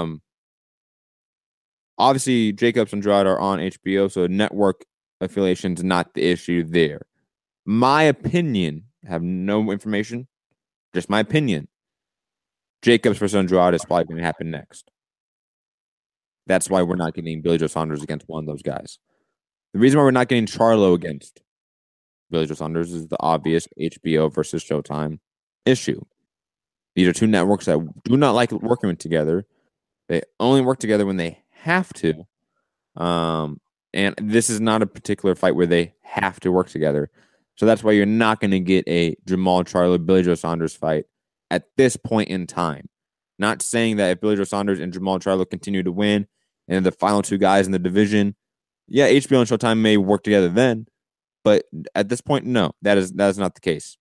Obviously, Jacobs and Andrade are on HBO, so network affiliation is not the issue there. My opinion, I have no information, just my opinion. Jacobs versus Andrade is probably going to happen next. That's why we're not getting Billy Joe Saunders against one of those guys. The reason why we're not getting Charlo against Billy Joe Saunders is the obvious HBO versus Showtime issue. These are two networks that do not like working together. They only work together when they have to. And this is not a particular fight where they have to work together. So that's why you're not going to get a Jamal Charlo, Billy Joe Saunders fight at this point in time. Not saying that if Billy Joe Saunders and Jamal Charlo continue to win and the final two guys in the division, yeah, HBO and Showtime may work together then. But at this point, no, that is not the case.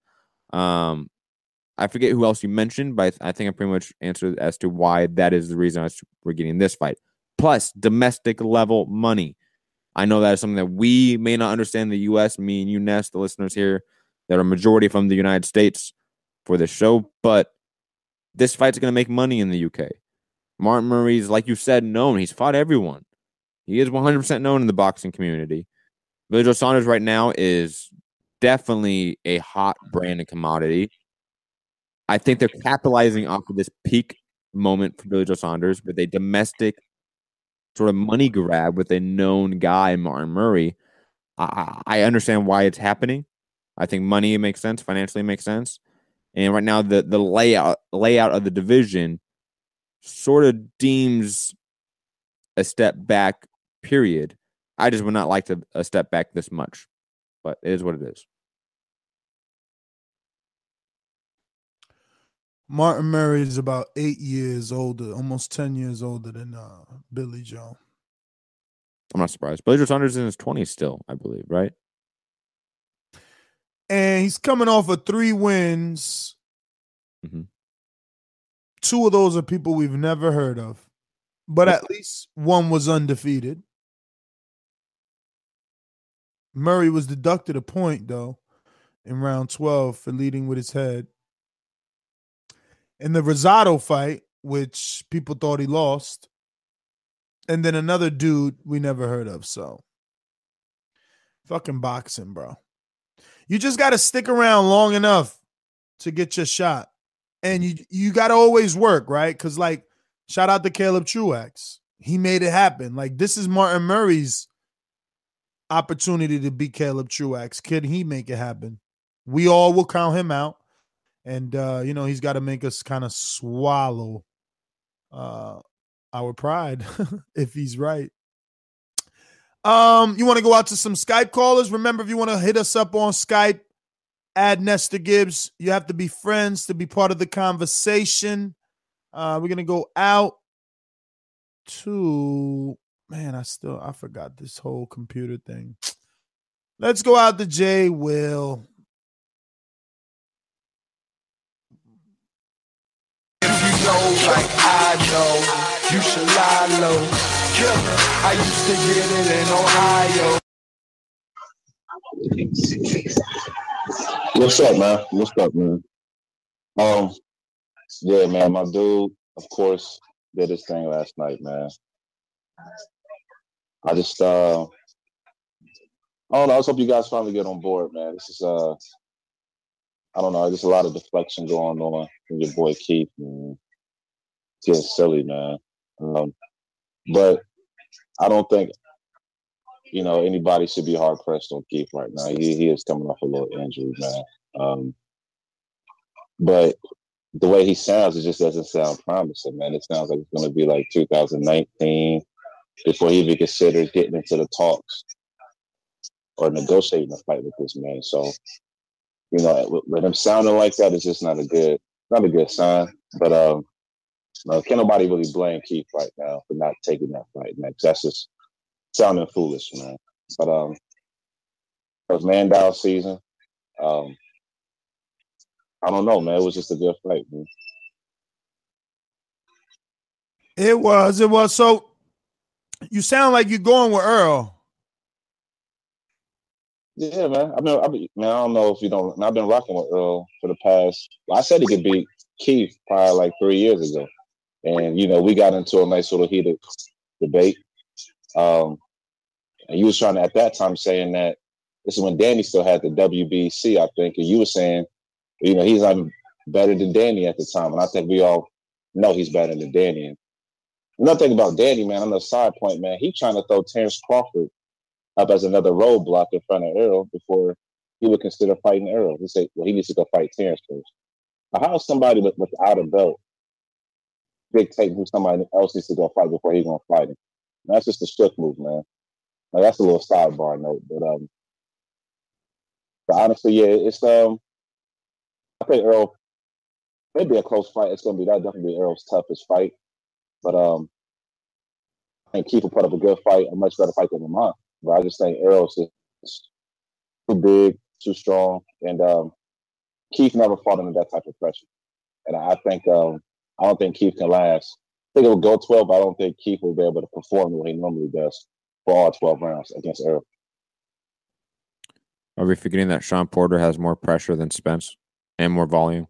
I forget who else you mentioned, but I think I pretty much answered as to why that is the reason we're getting this fight. Plus, domestic level money. I know that is something that we may not understand in the U.S., me and you, Ness, the listeners here, that are majority from the United States for this show, but this fight's going to make money in the U.K. Martin Murray's, like you said, known. He's fought everyone. He is 100% known in the boxing community. Billy Joe Saunders right now is definitely a hot brand and commodity. I think they're capitalizing off of this peak moment for Billy Joe Saunders with a domestic sort of money grab with a known guy, Martin Murray. I understand why it's happening. I think money makes sense, financially makes sense. And right now the layout of the division sort of deems a step back, period. I just would not like a step back this much, but it is what it is.
Martin Murray is about 8 years older, almost 10 years older than Billy Joe.
I'm not surprised. Billy Joe Saunders is in his 20s still, I believe, right?
And he's coming off of 3 wins.
Mm-hmm.
2 of those are people we've never heard of. But at least one was undefeated. Murray was deducted a point, though, in round 12 for leading with his head. In the Rosado fight, which people thought he lost, and then another dude we never heard of. So, fucking boxing, bro. You just got to stick around long enough to get your shot. And you got to always work, right? Because, like, shout out to Caleb Truax. He made it happen. Like, this is Martin Murray's opportunity to beat Caleb Truax. Could he make it happen? We all will count him out. And, he's got to make us kind of swallow our pride if he's right. You want to go out to some Skype callers? Remember, if you want to hit us up on Skype, add Nestor Gibbs. You have to be friends to be part of the conversation. We're going to go out to, man, I forgot this whole computer thing. Let's go out to Jay Will.
Like I know, you should lie low. Killer, I used to get it in Ohio.
What's up, man? Yeah, man, my dude, of course, did his thing last night, man. I just, I don't know. I just hope you guys finally get on board, man. This is, I don't know. There's a lot of deflection going on from your boy Keith, man. It's getting silly, man. But I don't think, anybody should be hard pressed on Keith right now. He is coming off a little injury, man. But the way he sounds, it just doesn't sound promising, man. It sounds like it's going to be like 2019 before he even considers getting into the talks or negotiating a fight with this man. So, with him sounding like that, it's just not a good sign. But can't nobody really blame Keith right now for not taking that fight, man. That's just sounding foolish, man. But it was Mandow season. I don't know, man. It was just a good fight, man.
It was. So you sound like you're going with Earl.
Yeah, man. I don't know if you don't. I've been rocking with Earl for the past. I said he could beat Keith probably like 3 years ago, and we got into a nice little heated debate. And you was trying to at that time saying that this is when Danny still had the WBC, I think, and you were saying, he's not better than Danny at the time, and I think we all know he's better than Danny. And another thing about Danny, man, on the side point, man, he trying to throw Terrence Crawford up as another roadblock in front of Earl before he would consider fighting Earl. He said, well, he needs to go fight Terrence first. Now, how is somebody without a belt dictating who somebody else needs to go fight before he's going to fight him? And that's just a shook move, man. Now, that's a little sidebar note, but honestly, yeah, it's I think Earl may be a close fight. It's going to be definitely Earl's toughest fight, but I think Keith will put up a good fight, a much better fight than Lamont. But I just think Earl's just too big, too strong, and Keith never fought under that type of pressure. And I think I don't think Keith can last. I think it will go 12, but I don't think Keith will be able to perform the way he normally does for all 12 rounds against Earl.
Are we forgetting that Sean Porter has more pressure than Spence and more volume?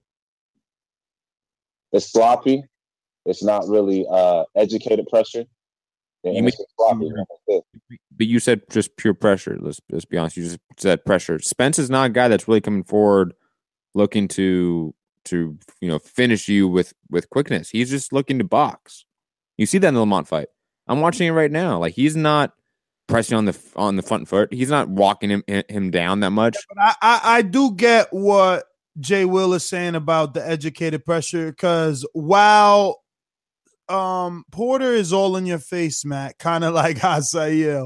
It's sloppy. It's not really educated pressure. And it's sloppy.
But you said just pure pressure. Let's be honest. You just said pressure. Spence is not a guy that's really coming forward looking to finish you with quickness. He's just looking to box. You see that in the Lamont fight. I'm watching it right now. Like, he's not pressing on the front foot. He's not walking him down that much.
But I do get what Jay Will is saying about the educated pressure, because while Porter is all in your face, Matt, kind of like Hasael,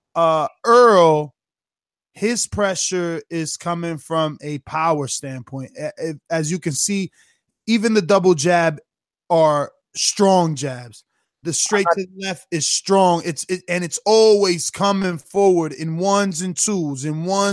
Earl, his pressure is coming from a power standpoint. As you can see, even the double jab are strong jabs. The straight to the left is strong. It's always coming forward in ones and twos,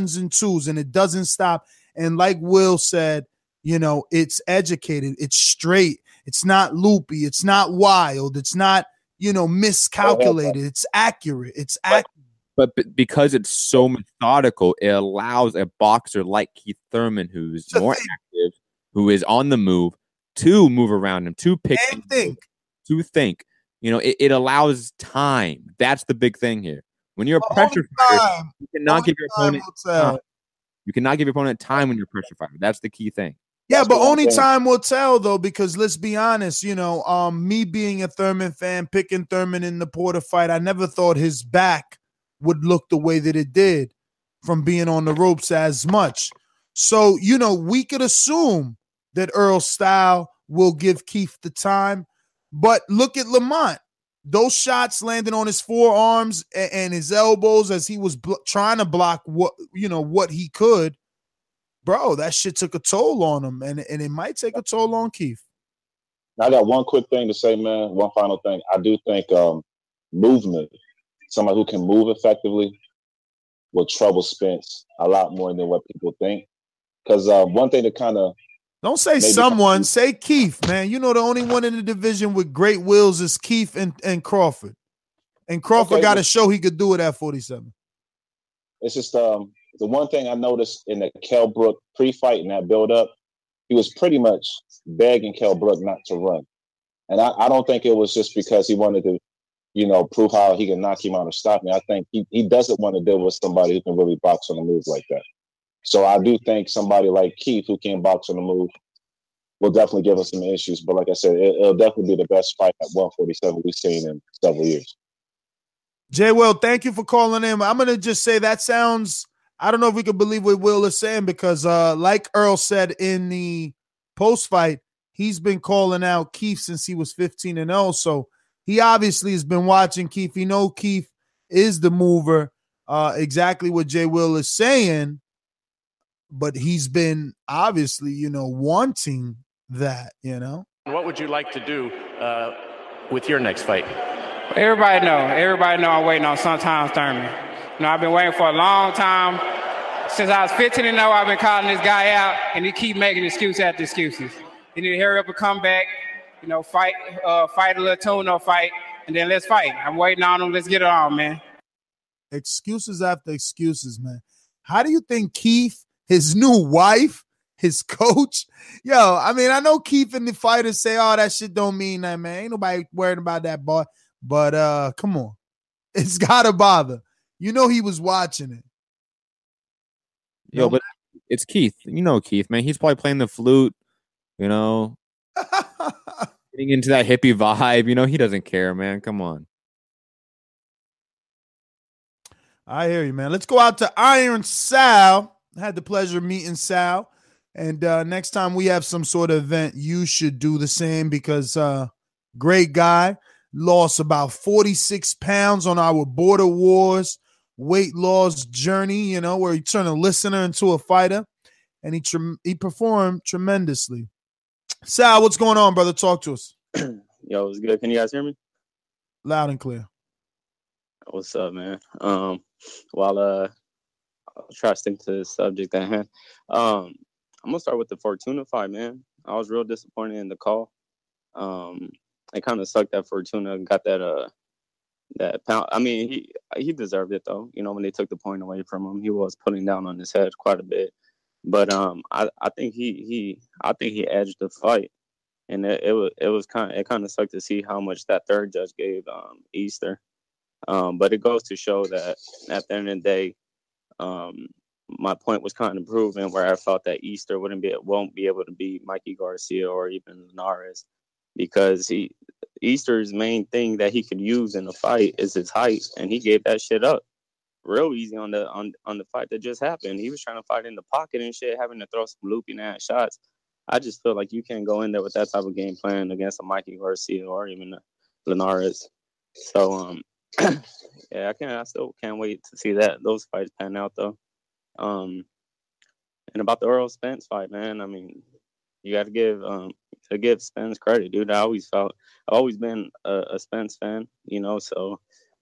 and it doesn't stop. And like Will said, it's educated, it's straight, it's not loopy, it's not wild, it's not, miscalculated, it's accurate,
But because it's so methodical, it allows a boxer like Keith Thurman, who's more active, who is on the move, to move around him, to pick
and think.
To think. It allows time. That's the big thing here. When you're a pressure fighter, you cannot give your opponent time. You cannot give your opponent time when you're a pressure fighter. That's the key thing.
Yeah, but only time will tell, though, because let's be honest, me being a Thurman fan, picking Thurman in the Porter fight, I never thought his back would look the way that it did from being on the ropes as much. So, we could assume that Earl's style will give Keith the time. But look at Lamont. Those shots landing on his forearms and his elbows as he was trying to block what he could. Bro, that shit took a toll on him, and it might take a toll on Keith.
I got one quick thing to say, man. One final thing. I do think movement, somebody who can move effectively, will trouble Spence a lot more than what people think. Because one thing to kind of
don't say someone, say Keith, man. The only one in the division with great wills is Keith and Crawford. And Crawford got to show he could do it at 47.
It's just the one thing I noticed in the Kell Brook pre-fight and that build-up, he was pretty much begging Kell Brook not to run. And I don't think it was just because he wanted to, prove how he can knock him out or stop me. I think he doesn't want to deal with somebody who can really box on the move like that. So I do think somebody like Keith, who can box on the move, will definitely give us some issues. But like I said, it'll definitely be the best fight at 147 we've seen in several years.
Jay Will, thank you for calling in. I'm going to just say that sounds, I don't know if we can believe what Will is saying, because like Earl said in the post-fight, he's been calling out Keith since he was 15-0. So he obviously has been watching Keith. He knows Keith is the mover, exactly what Jay Will is saying. But he's been obviously, wanting that,
What would you like to do with your next fight?
Everybody know I'm waiting on Sometimes Thurman. I've been waiting for a long time. Since I was 15-0, I've been calling this guy out, and he keep making excuse after excuses. He need to hurry up and come back, fight a Latino fight, and then let's fight. I'm waiting on him. Let's get it on, man.
Excuses after excuses, man. How do you think Keith, his new wife, his coach? I know Keith and the fighters say, oh, that shit don't mean that, man. Ain't nobody worried about that, boy. But come on. It's got to bother. He was watching it.
But it's Keith. Keith, man. He's probably playing the flute, getting into that hippie vibe. He doesn't care, man. Come on.
I hear you, man. Let's go out to Iron Sal. I had the pleasure of meeting Sal. And next time we have some sort of event, you should do the same, because great guy. Lost about 46 pounds on our Border Wars weight loss journey, where he turned a listener into a fighter. And he performed tremendously. Sal, what's going on, brother? Talk to us.
Yo, it's good. Can you guys hear me?
Loud and clear.
What's up, man? While I'll try to stick to the subject at hand. I'm gonna start with the Fortuna fight, man. I was real disappointed in the call. It kind of sucked that Fortuna got that pound. I mean, he deserved it though. You know, when they took the point away from him, he was putting down on his head quite a bit. But I think he edged the fight, and it was kind of sucked to see how much that third judge gave Easter. But it goes to show that at the end of the day, my point was kind of proven where I felt that Easter won't be able to beat Mikey Garcia or even Linares, because Easter's main thing that he could use in the fight is his height, and he gave that shit up real easy on the fight that just happened. He was trying to fight in the pocket and shit, having to throw some looping ass shots. I just feel like you can't go in there with that type of game plan against a Mikey Garcia or even Linares. So yeah, I still can't wait to see those fights pan out though. And about the Earl Spence fight, man, I mean, you got to give Spence credit, dude. I've always been a Spence fan, you know, so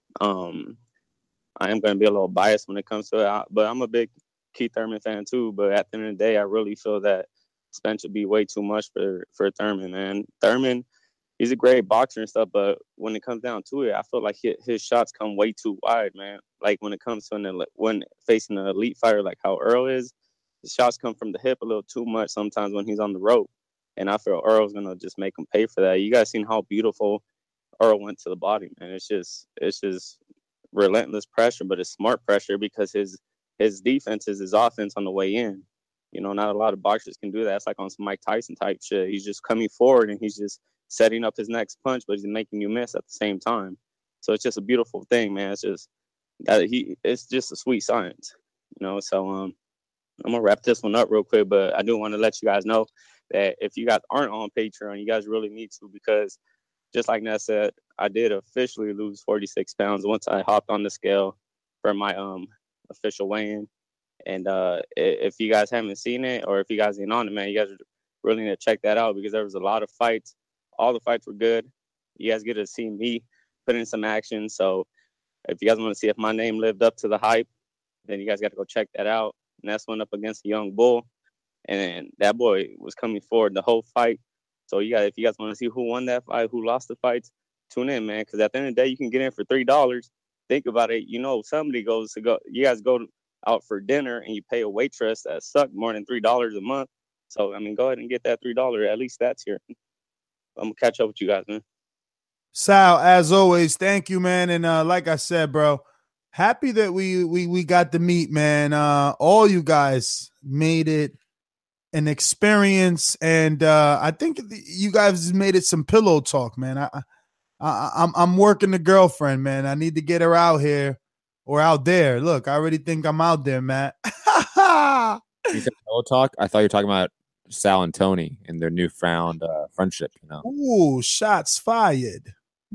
I am going to be a little biased when it comes to it, but I'm a big Keith Thurman fan too. But at the end of the day, I really feel that Spence would be way too much for Thurman, man. Thurman, he's a great boxer and stuff, but when it comes down to it, I feel like his shots come way too wide, man. Like when it comes to when facing an elite fighter like how Earl is, his shots come from the hip a little too much sometimes when he's on the rope. And I feel Earl's going to just make him pay for that. You guys seen how beautiful Earl went to the body, man. It's just relentless pressure, but it's smart pressure because his defense is his offense on the way in. You know, not a lot of boxers can do that. It's like on some Mike Tyson type shit. He's just coming forward and he's just setting up his next punch, but he's making you miss at the same time. So it's just a beautiful thing, man. It's just a sweet science, you know. So I'm gonna wrap this one up real quick, but I do want to let you guys know that if you guys aren't on Patreon, you guys really need to, because just like Ness said, I did officially lose 46 pounds once I hopped on the scale for my official weigh-in. And if you guys haven't seen it, or if you guys ain't on it, man, you guys really need to check that out, because there was a lot of fights. All the fights were good. You guys get to see me put in some action. So if you guys want to see if my name lived up to the hype, then you guys got to go check that out. Ness went up against a young bull, and that boy was coming forward the whole fight. So if you guys want to see who won that fight, who lost the fights, tune in, man. Because at the end of the day, you can get in for $3. Think about it. You know, somebody you guys go out for dinner and you pay a waitress that sucked more than $3 a month. So, I mean, go ahead and get that $3. At least that's here. I'm going to catch up with you guys, man.
Sal, as always, thank you, man. And like I said, bro, happy that we got to meet, man. All you guys made it an experience, and I think you guys made it some pillow talk, man. I'm working the girlfriend, man. I need to get her out here or out there. Look, I already think I'm out there, Matt.
You said pillow talk? I thought you were talking about Sal and Tony and their newfound friendship. You know.
Ooh, shots fired.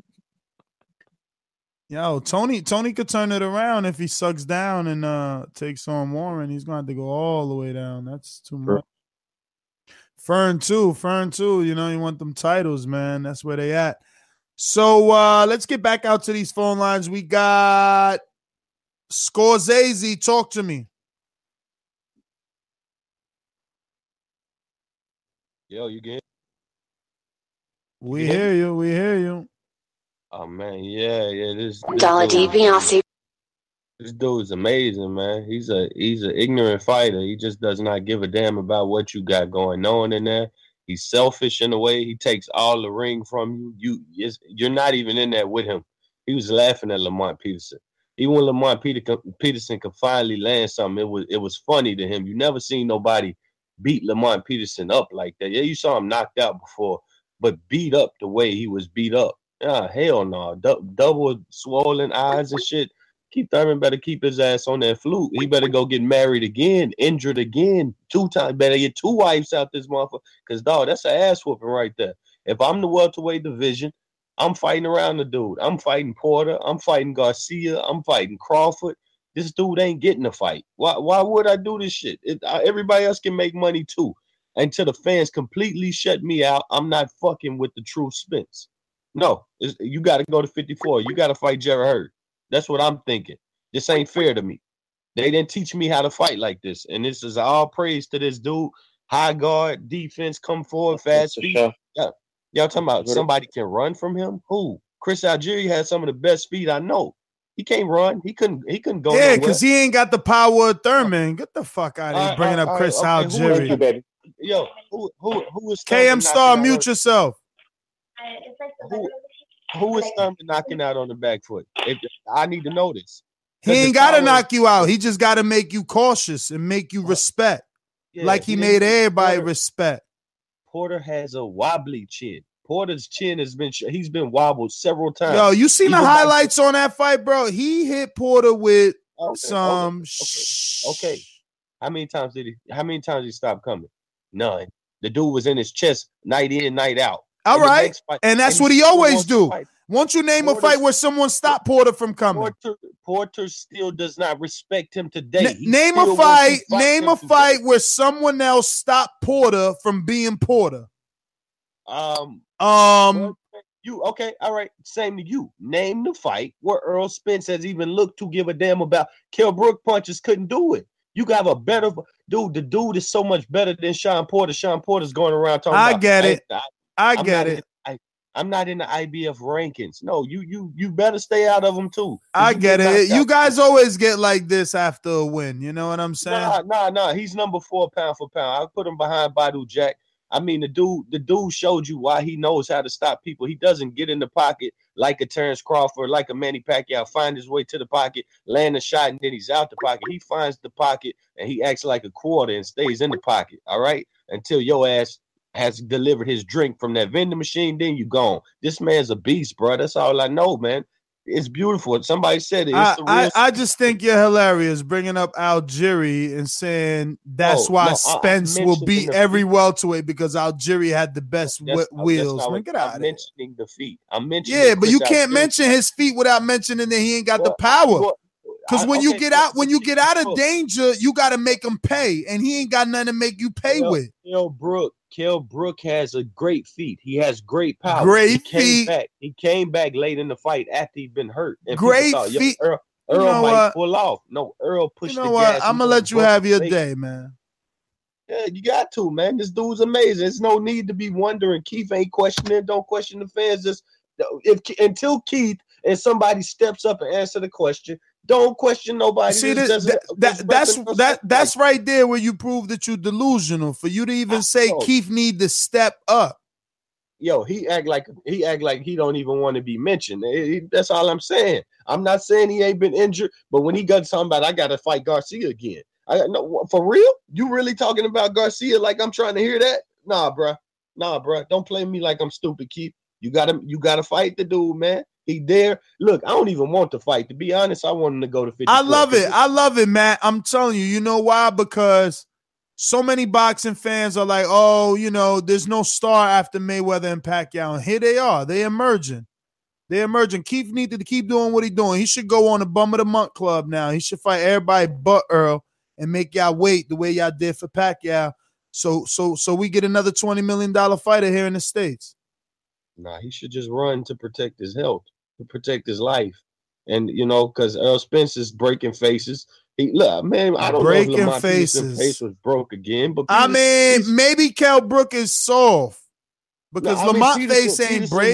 Yo, Tony could turn it around if he sucks down and takes on Warren. He's going to have to go all the way down. That's too much. Fern too. You know, you want them titles, man. That's where they at. So let's get back out to these phone lines. We got Scorsese. Talk to me.
Yo, you get?
We hear you.
Oh man, yeah. This
Dollar DiBiase.
This dude is amazing, man. He's an ignorant fighter. He just does not give a damn about what you got going on in there. He's selfish in a way. He takes all the ring from you. You're not even in there with him. He was laughing at Lamont Peterson. Even when Lamont Peterson could finally land something, it was funny to him. You never seen nobody beat Lamont Peterson up like that. Yeah, you saw him knocked out before, but beat up the way he was beat up. Hell no. Double swollen eyes and shit. Keith Thurman better keep his ass on that flute. He better go get married again, injured again, 2 times. Better get 2 wives out this motherfucker. Because, dog, that's an ass whooping right there. If I'm the welterweight division, I'm fighting around the dude. I'm fighting Porter. I'm fighting Garcia. I'm fighting Crawford. This dude ain't getting a fight. Why would I do this shit? Everybody else can make money too. Until the fans completely shut me out, I'm not fucking with the true Spence. No, you got to go to 54. You got to fight Jarrett Hurd. That's what I'm thinking. This ain't fair to me. They didn't teach me how to fight like this. And this is all praise to this dude. High guard, defense, come forward, fast feet.
Sure.
Yeah. Y'all talking about somebody can run from him? Who? Chris Algieri had some of the best feet I know. He can't run. He couldn't go.
Yeah, because he ain't got the power of Thurman. Get the fuck out of here bringing up Chris Algieri.
Yo, who is
KM Star, mute yourself.
Who is Thurman knocking out on the back foot? I need to know this.
He ain't got to knock you out. He just got to make you cautious and make you respect.
Yeah,
like he made everybody respect.
Porter has a wobbly chin. Porter's chin he's been wobbled several times.
Yo, you seen the highlights on that fight, bro? He hit Porter with some.
Okay. How many times did he stop coming? None. The dude was in his chest night in, night out.
All right. And that's what he always do. Won't you name a fight where someone stopped Porter from coming?
Porter still does not respect him today.
Name a fight where someone else stopped Porter from being Porter.
You okay? All right. Same to you. Name the fight where Earl Spence has even looked to give a damn about. Kell Brook punches couldn't do it. You got a better dude. The dude is so much better than Sean Porter. Sean Porter's going around talking about.
I get it.
I'm not in the IBF rankings. No, you better stay out of them too.
I get it. You guys always get like this after a win. You know what I'm saying?
Nah. He's number 4 pound for pound. I put him behind Badu Jack. I mean, the dude showed you why he knows how to stop people. He doesn't get in the pocket like a Terrence Crawford, like a Manny Pacquiao, find his way to the pocket, land a shot, and then he's out the pocket. He finds the pocket, and he acts like a quarter and stays in the pocket, all right? Until your ass has delivered his drink from that vending machine, then you gone. This man's a beast, bro. That's all I know, man. It's beautiful. Somebody said it.
I just think you're hilarious bringing up Algieri and saying that's why Spence will beat every welterweight because Algieri had the best wheels. Man, get out of there.
Mentioning the feet. I'm mentioning.
Yeah, but you can't mention his feet without mentioning that he ain't got the power. Because when you get out of danger, you got to make him pay, and he ain't got nothing to make you pay with.
Kell Brook has a great feet. He has great power. He came back late in the fight after he'd been hurt. And
great feet.
Earl might pull off. No, Earl pushed the gas.
I'm gonna let you have your day, man.
Yeah, you got to, man. This dude's amazing. There's no need to be wondering. Keith ain't questioning. Don't question the fans. Just until Keith and somebody steps up and answer the question. Don't question nobody.
See, that's right there where you prove that you're delusional. For you to even say Keith need to step up.
Yo, he act like he don't even want to be mentioned. That's all I'm saying. I'm not saying he ain't been injured, but when he got something about I got to fight Garcia again. For real? You really talking about Garcia like I'm trying to hear that? Nah, bro. Don't play me like I'm stupid, Keith. You gotta fight the dude, man. He there. Look, I don't even want to fight. To be honest, I want him to go to 50.
I love it, Matt. I'm telling you. You know why? Because so many boxing fans are like, oh, there's no star after Mayweather and Pacquiao. And here they are. They're emerging. Keith needs to keep doing what he's doing. He should go on the Bum of the Month Club now. He should fight everybody but Earl and make y'all wait the way y'all did for Pacquiao. So we get another $20 million fighter here in the States.
Nah, he should just run to protect his health, to protect his life. And, because Earl Spence is breaking faces. Look, man, I don't know if Lamont Peterson's face was broke again. But
maybe Kell Brook is soft. Because Lamont face ain't break.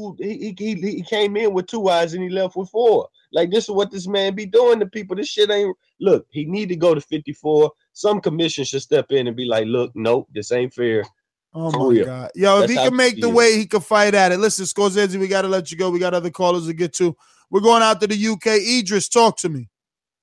He came in with 2 eyes and he left with 4. Like, this is what this man be doing to people. This shit ain't. Look, he need to go to 54. Some commission should step in and be like, look, nope, this ain't fair.
Oh, my God. Yo, if he can make the weight, he can fight at it. Listen, Scorsese, we got to let you go. We got other callers to get to. We're going out to the UK. Idris, talk to me.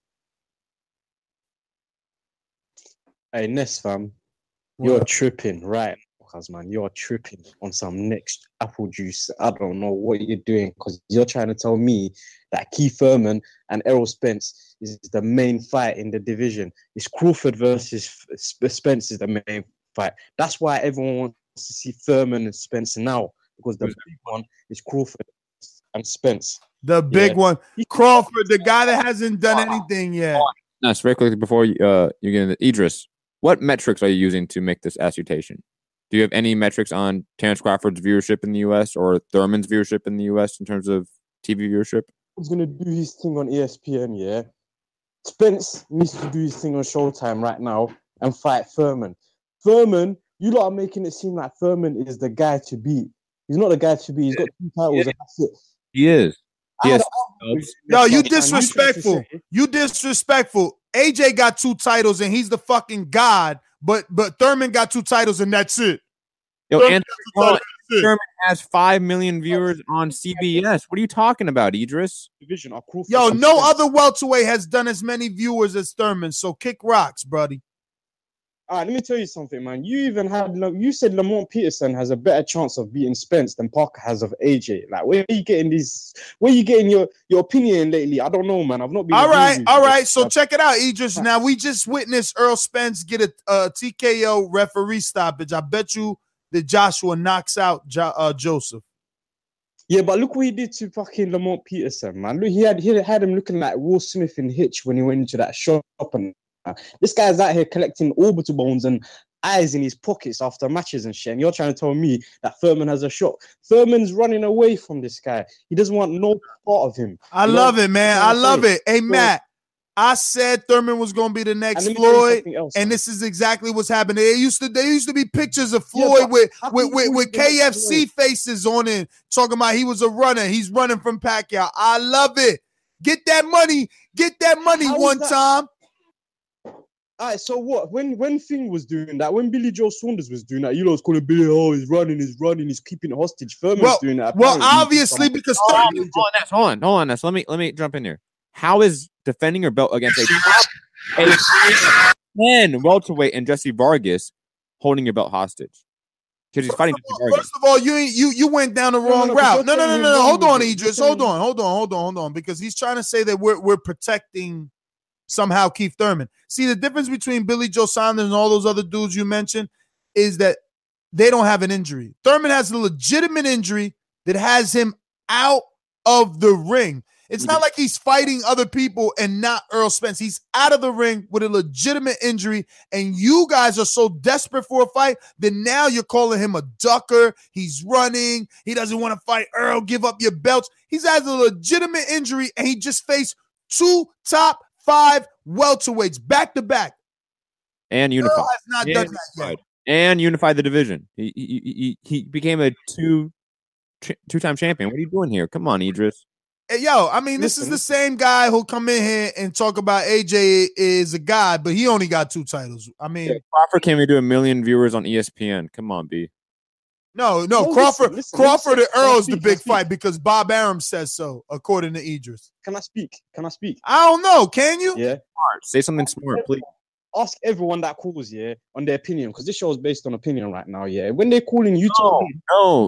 Hey, Ness, fam. You're tripping, right? Because, man, you're tripping on some next apple juice. I don't know what you're doing because you're trying to tell me that Keith Thurman and Errol Spence is the main fight in the division. It's Crawford versus Spence is the main fight. That's why everyone wants to see Thurman and Spence now, because the big one is Crawford and Spence.
The big one, Crawford, the guy that hasn't done anything yet.
No, very quickly before you get into Idris, what metrics are you using to make this assertion? Do you have any metrics on Terrence Crawford's viewership in the U.S. or Thurman's viewership in the U.S. in terms of TV viewership?
He's gonna do his thing on ESPN, Spence needs to do his thing on Showtime right now and fight Thurman. Thurman, you lot are making it seem like Thurman is the guy to beat. He's not the guy to beat. He's got 2 titles and that's it.
He is.
I had
Yo, you
Man, you tried to
disrespectful.
say-
You disrespectful. AJ got 2 titles and he's the fucking god, but Thurman got 2 titles and that's it.
Yo,
Thurman
Anthony
got 2 titles, that's it.
Thurman has 5 million viewers on CBS. What are you talking about, Idris?
Division are Crawford
Yo,
and
no
Spence.
other welterweight has done as many viewers as Thurman, so kick rocks, buddy.
All right, let me tell you something, man. You said Lamont Peterson has a better chance of beating Spence than Parker has of AJ. Like, where are you getting your opinion lately? I don't know, man. I've not been.
All right,
agreeing with
all
you.
right. So check it out, Idris. Now we just witnessed Earl Spence get a TKO referee stoppage. I bet you that Joshua knocks out Joseph.
Yeah, but look what he did to fucking Lamont Peterson, man. Look, he had him looking like Will Smith in Hitch when he went into that shop, and this guy's out here collecting orbital bones and eyes in his pockets after matches and shit. And you're trying to tell me that Thurman has a shot. Thurman's running away from this guy. He doesn't want no part of him.
I love it, man. I love it. Hey, Matt, I said Thurman was going to be the next
let me tell you
Floyd,
something else,
and
man.
this is exactly what's happening. There used to be pictures of
Yeah,
Floyd
but how can
with
you
with
be the next
KFC faces on it, talking about he was a runner. He's running from Pacquiao. I love it. Get that money. Get that money
How is
one
that-
time.
All right, so what? When Thing was doing that, when Billy Joe Saunders was doing that, you know, was calling Billy, oh, he's running, he's keeping it hostage. Thurman's doing that.
Well,
apparently.
obviously, because
Hold on, Ness. Let me jump in here. How is defending your belt against a 10 welterweight and Jesse Vargas holding your belt hostage? Because he's fighting Jesse Vargas.
First of all, you went down the wrong
no,
route.
but you're telling
No.
me
Hold
wrong
on,
with it.
Idris.
You're
Hold
telling
on. Because he's trying to say that we're protecting somehow Keith Thurman. See, the difference between Billy Joe Saunders and all those other dudes you mentioned is that they don't have an injury. Thurman has a legitimate injury that has him out of the ring. It's not like he's fighting other people and not Earl Spence. He's out of the ring with a legitimate injury, and you guys are so desperate for a fight that now you're calling him a ducker. He's running. He doesn't want to fight Earl. Give up your belts. He's has a legitimate injury, and he just faced 2 top 5 welterweights back to back.
And unified.
Earl has not done that yet.
And unified the division. He became a two-time champion. What are you doing here? Come on, Idris.
Hey, yo, I mean, this is the same guy who'll come in here and talk about AJ is a god, but he only got 2 titles. I mean,
Crawford came here to 1 million viewers on ESPN. Come on, B.
no,
No,
Crawford
listen,
and
listen.
Earl is
Can I
the big
speak?
fight because Bob Arum says so, according to Idris.
Can I speak?
I don't know. Can you?
Yeah.
Say something smart, please.
Ask everyone that calls, yeah, on their opinion, because this show is based on opinion right now, yeah. When they're calling you, tell me.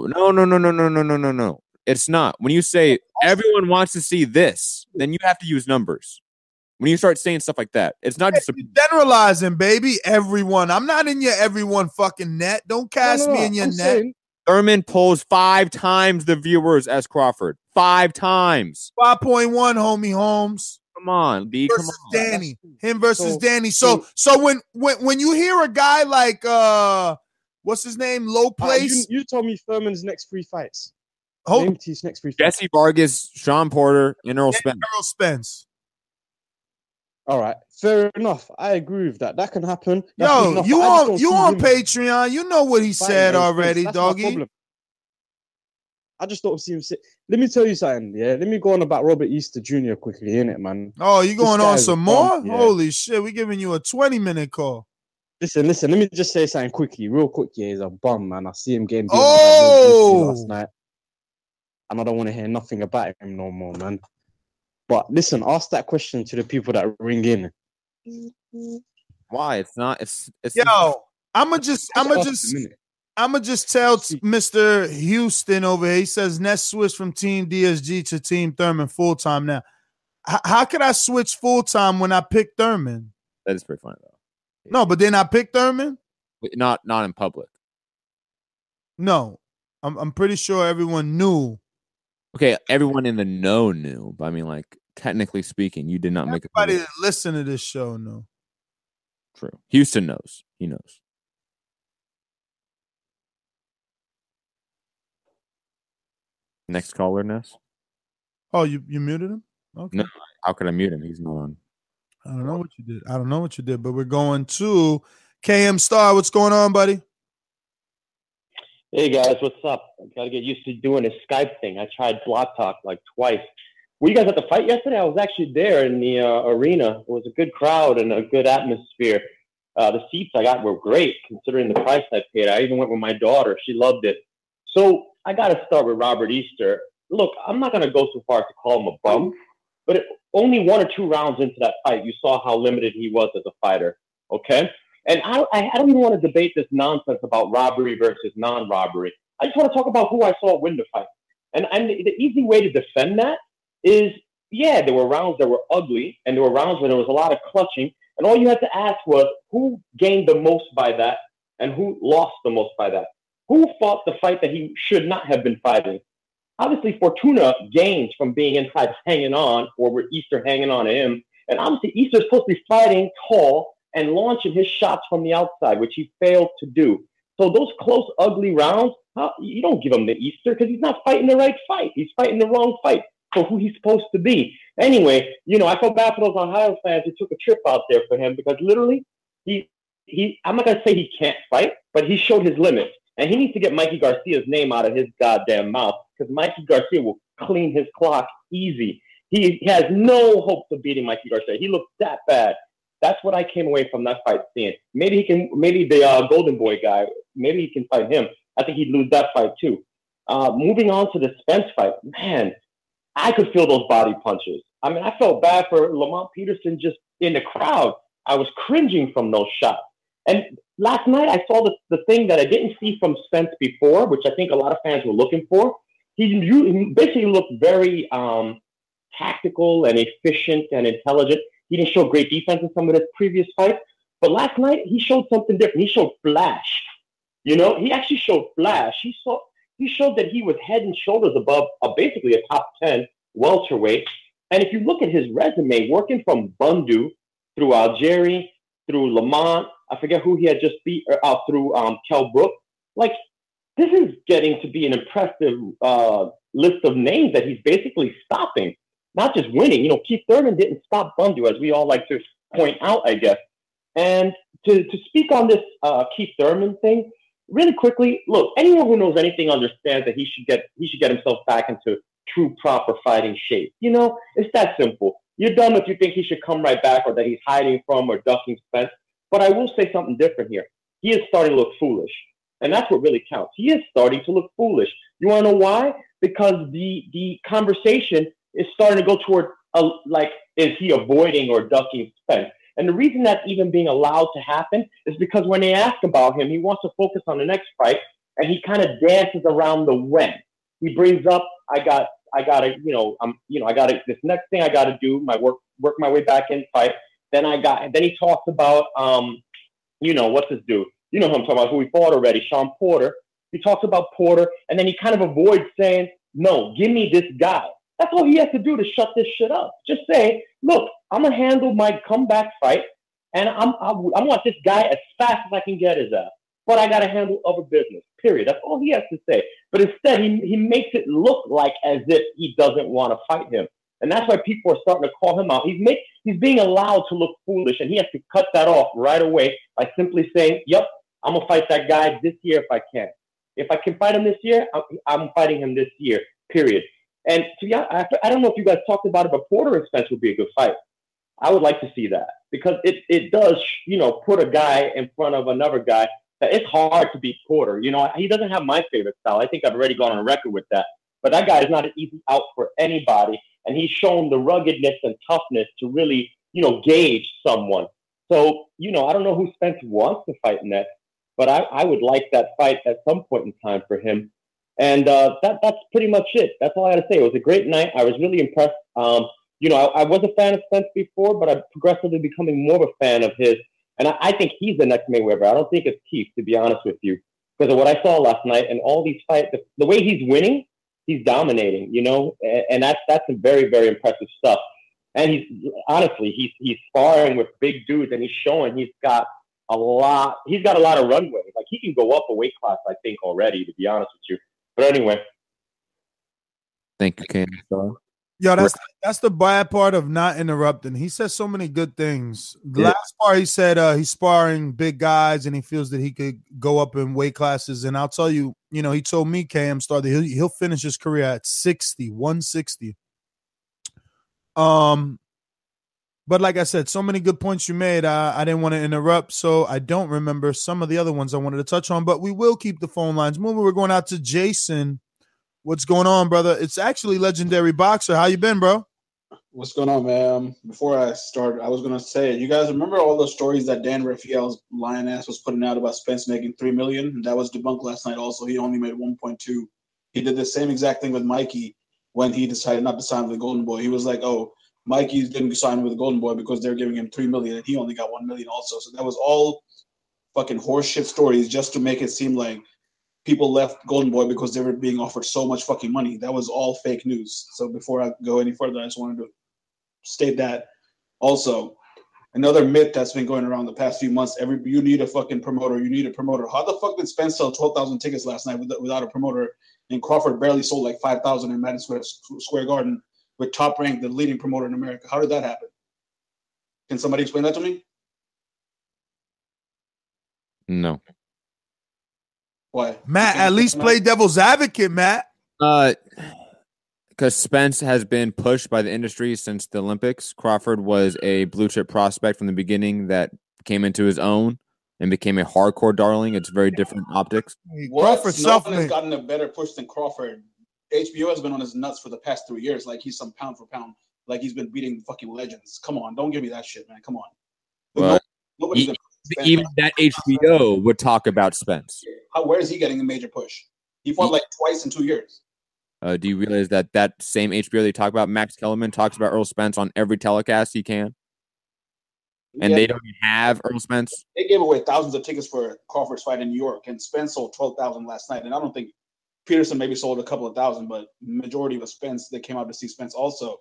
No. It's not. When you say everyone wants to see this, then you have to use numbers. When you start saying stuff like that, it's not just a
Generalizing, baby. Everyone. I'm not in your everyone fucking net. Don't cast me in your
I'm
net.
saying,
Thurman pulls 5 times the viewers as Crawford. 5 times.
5.1, homie Holmes.
Come on, B. Come
Versus
on.
Danny. Him versus
So-
Danny. So when you hear a guy like what's his name? Low Place.
you told me Thurman's next 3 fights.
Hold-
Name his next 3 fights.
Jesse Vargas, Sean Porter, and Earl Spence.
Earl Spence.
All right, fair enough. I agree with that. That can happen. That's
Yo,
enough,
you
but I just
on
don't
you
see
on
him
Patreon. You know what he
fighting
said
Earl
already,
Spence. That's my
doggy.
problem. I just don't see him sit. Let me tell you something, yeah. Let me go on about Robert Easter Jr. quickly, innit, man.
Oh, you
This
going
guy
on
is a
some
bum,
more?
yeah.
Holy shit, we giving you a 20-minute call.
Listen. Let me just say something quickly, real quick. Yeah, he's a bum, man. I see him getting beat up
Oh!
last night, and I don't want to hear nothing about him no more, man. But listen, ask that question to the people that ring in.
Why? It's not. It's
Yo, I'ma just
Ask him, innit?
tell Mr. Houston over here. He says Ness switched from Team DSG to Team Thurman full time now. How could I switch full time when I picked Thurman?
That is pretty funny though.
No, but then I picked Thurman.
Not in public.
No, I'm pretty sure everyone knew.
Okay, everyone in the know knew, but I mean, like technically speaking, you did not make a
Everybody
public.
that listen to this show knew.
True. Houston knows. He knows. Next caller, Ness.
Oh, you muted him? Okay.
No, how could I mute him? He's not on.
I don't know what you did. I don't know what you did, but we're going to KM Star. What's going on, buddy?
Hey guys, what's up? I gotta get used to doing this Skype thing. I tried Block Talk like twice. Were you guys at the fight yesterday? I was actually there in the arena. It was a good crowd and a good atmosphere. The seats I got were great considering the price I paid. I even went with my daughter. She loved it. So I gotta start with Robert Easter. Look, I'm not gonna go so far as to call him a bum, but only 1 or 2 rounds into that fight, you saw how limited he was as a fighter. Okay? And I don't even want to debate this nonsense about robbery versus non-robbery. I just want to talk about who I saw win the fight. And the easy way to defend that is, yeah, there were rounds that were ugly, and there were rounds where there was a lot of clutching, and all you had to ask was who gained the most by that and who lost the most by that. Who fought the fight that he should not have been fighting? Obviously, Fortuna gained from being inside hanging on, or with Easter hanging on to him. And obviously, Easter's supposed to be fighting tall and launching his shots from the outside, which he failed to do. So those close, ugly rounds, you don't give him the Easter because he's not fighting the right fight. He's fighting the wrong fight for who he's supposed to be. Anyway, I feel bad for those Ohio fans who took a trip out there for him because literally, I'm not going to say he can't fight, but he showed his limits. And he needs to get Mikey Garcia's name out of his goddamn mouth because Mikey Garcia will clean his clock easy. He has no hopes of beating Mikey Garcia. He looked that bad. That's what I came away from that fight seeing. Maybe the Golden Boy guy, maybe he can fight him. I think he'd lose that fight too. Moving on to the Spence fight, man, I could feel those body punches. I mean, I felt bad for Lamont Peterson just in the crowd. I was cringing from those shots. And last night I saw the thing that I didn't see from Spence before, which I think a lot of fans were looking for. He basically looked very tactical and efficient and intelligent. He didn't show great defense in some of his previous fights. But last night, he showed something different. He showed flash. He actually showed flash. He showed that he was head and shoulders above basically a top 10 welterweight. And if you look at his resume, working from Bundu through Algieri, through Lamont, I forget who he had just beat through Kell Brook. Like, this is getting to be an impressive list of names that he's basically stopping. Not just winning. Keith Thurman didn't stop Bundu, as we all like to point out, I guess. And to speak on this Keith Thurman thing, really quickly, look, anyone who knows anything understands that he should get himself back into true, proper fighting shape. It's that simple. You're dumb if you think he should come right back or that he's hiding from or ducking Spence. But I will say something different here. He is starting to look foolish. And that's what really counts. He is starting to look foolish. You want to know why? Because the conversation is starting to go toward, is he avoiding or ducking Spence? And the reason that's even being allowed to happen is because when they ask about him, he wants to focus on the next fight, and he kind of dances around the when. He brings up, I got this next thing I got to do, work my way back in fight. Then he talks about, what's this dude? You know who I'm talking about, who we fought already, Sean Porter. He talks about Porter, and then he kind of avoids saying, no, give me this guy. That's all he has to do to shut this shit up. Just say, look, I'm going to handle my comeback fight, and I want this guy as fast as I can get his ass. But I got to handle other business, period. That's all he has to say. But instead, he makes it look like as if he doesn't want to fight him. And that's why people are starting to call him out. He's being allowed to look foolish, and he has to cut that off right away by simply saying, yep, I'm going to fight that guy this year if I can. If I can fight him this year, I'm fighting him this year, period. And to be honest, I don't know if you guys talked about it, but Porter and Spence would be a good fight. I would like to see that because it does, put a guy in front of another guy. It's hard to beat Porter. He doesn't have my favorite style. I think I've already gone on record with that. But that guy is not an easy out for anybody. And he's shown the ruggedness and toughness to really, gauge someone. So, I don't know who Spence wants to fight next, but I would like that fight at some point in time for him. And that's pretty much it. That's all I got to say. It was a great night. I was really impressed. I was a fan of Spence before, but I'm progressively becoming more of a fan of his. And I think he's the next Mayweather. I don't think it's Keith, to be honest with you, because of what I saw last night and all these fights. The way he's winning, he's dominating, and that's some very, very impressive stuff. And he's sparring with big dudes, and he's showing he's got a lot of runway. Like, he can go up a weight class, I think, already, to be honest with you. But anyway.
Thank you, Ken.
Yo, that's the bad part of not interrupting. He says so many good things. The last part he said he's sparring big guys and he feels that he could go up in weight classes. And I'll tell you, he told me Cam started he'll finish his career at 160. But like I said, so many good points you made. I didn't want to interrupt, so I don't remember some of the other ones I wanted to touch on. But we will keep the phone lines moving. We're going out to Jason. What's going on, brother? It's actually Legendary Boxer. How you been, bro?
What's going on, man? Before I start, I was going to say, you guys remember all those stories that Dan Rafael's lion ass was putting out about Spence making $3 million? That was debunked last night also. He only made 1.2. He did the same exact thing with Mikey when he decided not to sign with the Golden Boy. He was like, oh, Mikey didn't sign with the Golden Boy because they're giving him $3 million, and he only got $1 million also. So that was all fucking horseshit stories just to make it seem like people left Golden Boy because they were being offered so much fucking money. That was all fake news. So before I go any further, I just wanted to state that. Also, another myth that's been going around the past few months, you need a fucking promoter. You need a promoter. How the fuck did Spence sell 12,000 tickets last night without a promoter? And Crawford barely sold like 5,000 in Madison Square Garden with Top Rank, the leading promoter in America. How did that happen? Can somebody explain that to me?
No.
Why?
Matt, at least play devil's advocate, Matt.
Because Spence has been pushed by the industry since the Olympics. Crawford was a blue chip prospect from the beginning that came into his own and became a hardcore darling. It's very different optics.
Crawford has gotten a better push than Crawford. HBO has been on his nuts for the past 3 years, like he's some pound for pound, like he's been beating fucking legends. Come on, don't give me that shit, man. Come on.
But even that HBO would talk about Spence.
Where is he getting a major push? He fought like twice in 2 years.
Do you realize that same HBO they talk about, Max Kellerman, talks about Earl Spence on every telecast he can? And they don't even have Earl Spence?
They gave away thousands of tickets for Crawford's fight in New York, and Spence sold 12,000 last night. And I don't think Peterson maybe sold a couple of thousand, but majority was Spence. They came out to see Spence also.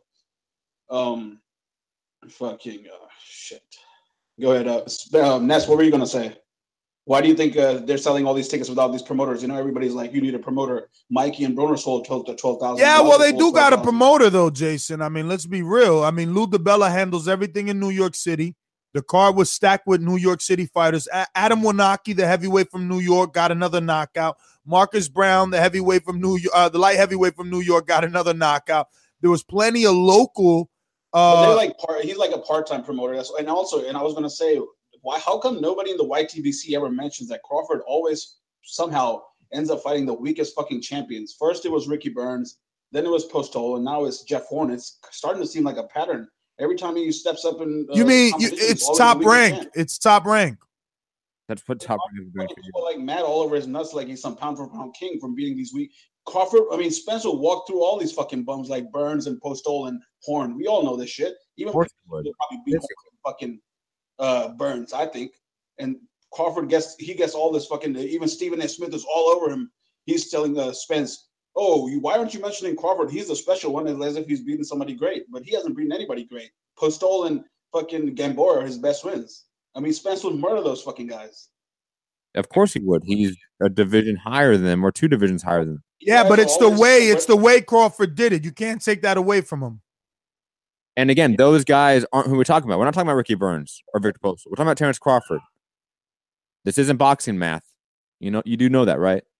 Shit. Go ahead. Ness, what were you going to say? Why do you think they're selling all these tickets without these promoters? Everybody's like, you need a promoter. Mikey and Broner sold 12,000.
Yeah, well, they do got a promoter, though, Jason. I mean, let's be real. I mean, Lou DiBella handles everything in New York City. The card was stacked with New York City fighters. Adam Wanaki, the heavyweight from New York, got another knockout. Marcus Brown, the heavyweight from New York, the light heavyweight from New York, got another knockout. There was plenty of local.
But he's like a part-time promoter. And I was going to say, why? How come nobody in the YTBC ever mentions that Crawford always somehow ends up fighting the weakest fucking champions? First it was Ricky Burns, then it was Postol, and now it's Jeff Horn. It's starting to seem like a pattern. Every time he steps up in
you mean it's Top Rank? It's Top Rank.
That's what Top Rank is doing.
People like Matt all over his nuts like he's some pound for pound king from beating these weak. Crawford, Spence will walk through all these fucking bums like Burns and Postol and Horn. We all know this shit. Even he'll probably beat fucking Burns, I think. And Crawford gets all this fucking. Even Stephen A. Smith is all over him. He's telling Spence, "Oh, why aren't you mentioning Crawford? He's a special one, as if he's beating somebody great, but he hasn't beaten anybody great. Postol and fucking Gamboa are his best wins. Spence would murder those fucking guys.
Of course he would. He's a division higher than them, or 2 divisions higher than them.
Yeah, but it's the way Crawford did it. You can't take that away from him.
And again, those guys aren't who we're talking about. We're not talking about Ricky Burns or Victor Postol. We're talking about Terrence Crawford. This isn't boxing math. You do know that, right?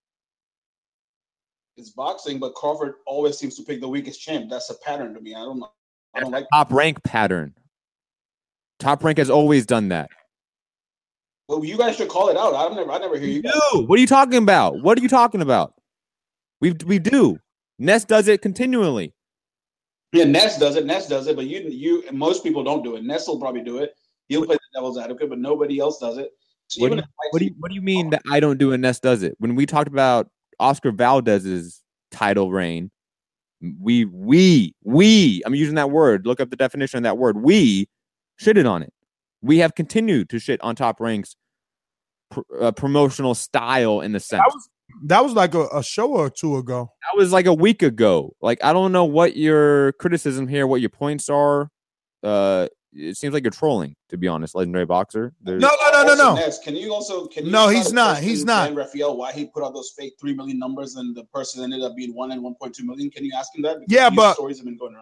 It's boxing, but Crawford always seems to pick the weakest champ. That's a pattern to me. I don't like
Top Rank pattern. Top Rank has always done that.
Well, you guys should call it out. I never hear you guys.
What are you talking about? What are you talking about? We do. Ness does it continually.
Yeah, Ness does it, but you most people don't do it. Ness will probably do it. He'll play the devil's advocate, but nobody else does it. So
what do you mean that I don't do it and Ness does it? When we talked about Oscar Valdez's title reign, we I'm using that word. Look up the definition of that word. We shitted on it. We have continued to shit on Top Rank's promotional style in the sense.
That was like a show or two ago.
That was like a week ago. Like, I don't know what your criticism here, what your points are. It seems like you're trolling, to be honest, Legendary Boxer.
No.
Ness, can you
No, he's not. He's not.
Dan Rafael, why he put out those fake 3 million numbers and the person ended up being 1 and 1.2 million? Can you ask him that? Because
but
stories have been going around.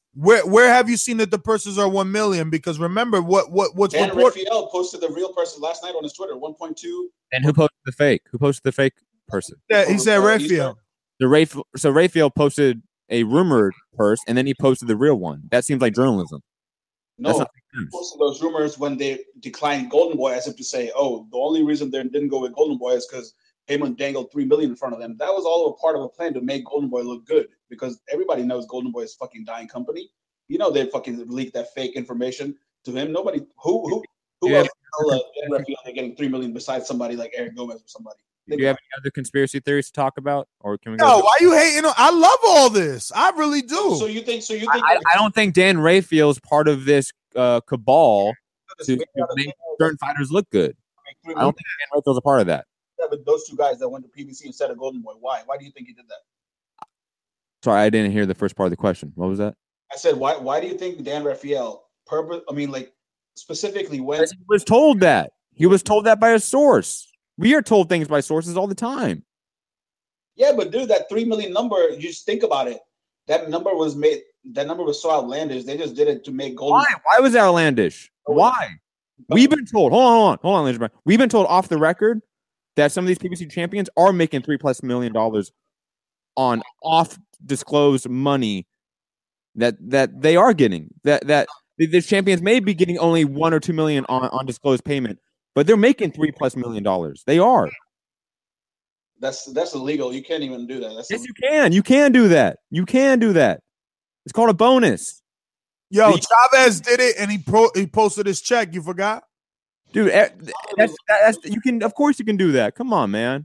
Where have you seen that the purses are 1 million? Because remember what's
Dan
reported.
Raphael posted the real person last night on his Twitter, 1.2.
And who posted the fake? Who posted the fake person?
Yeah, he said Raphael.
So Raphael posted a rumored purse, and then he posted the real one. That seems like journalism.
No, he posted those rumors when they declined Golden Boy, as if to say, "Oh, the only reason they didn't go with Golden Boy is because Heyman dangled $3 million in front of them." That was all a part of a plan to make Golden Boy look good, because everybody knows Golden Boy is a fucking dying company. You know they fucking leaked that fake information to him. Nobody who else Dan Raphael they're getting $3 million besides somebody like Eric Gomez or somebody.
Do you have any other conspiracy theories to talk about, or can we?
No, why you hating on? I love all this. I really do.
So you think?
I don't think Dan Raphael is part of this cabal to make certain fighters look good. I don't think Dan Raphael's a part of that.
Yeah, but those two guys that went to PBC instead of Golden Boy, why? Why do you think he did that?
Sorry, I didn't hear the first part of the question. What was that?
I said, why do you think Dan Raphael specifically when
he was told that. He was told that by a source. We are told things by sources all the time.
Yeah, but dude, that 3 million number, you just think about it. That number was so outlandish. They just did it to make Golden.
Why was that outlandish? Why? We've been told, hold on, we've been told off the record that some of these PBC champions are making $3+ million on off disclosed money that they are getting. That these champions may be getting only $1 or $2 million on disclosed payment, but they're making $3+ million. They are.
That's illegal. You can't even do that.
Yes, you can. You can do that. You can do that. It's called a bonus.
Yo, Chavez did it, and he posted his check. You forgot,
dude. That's you can. Of course, you can do that. Come on, man.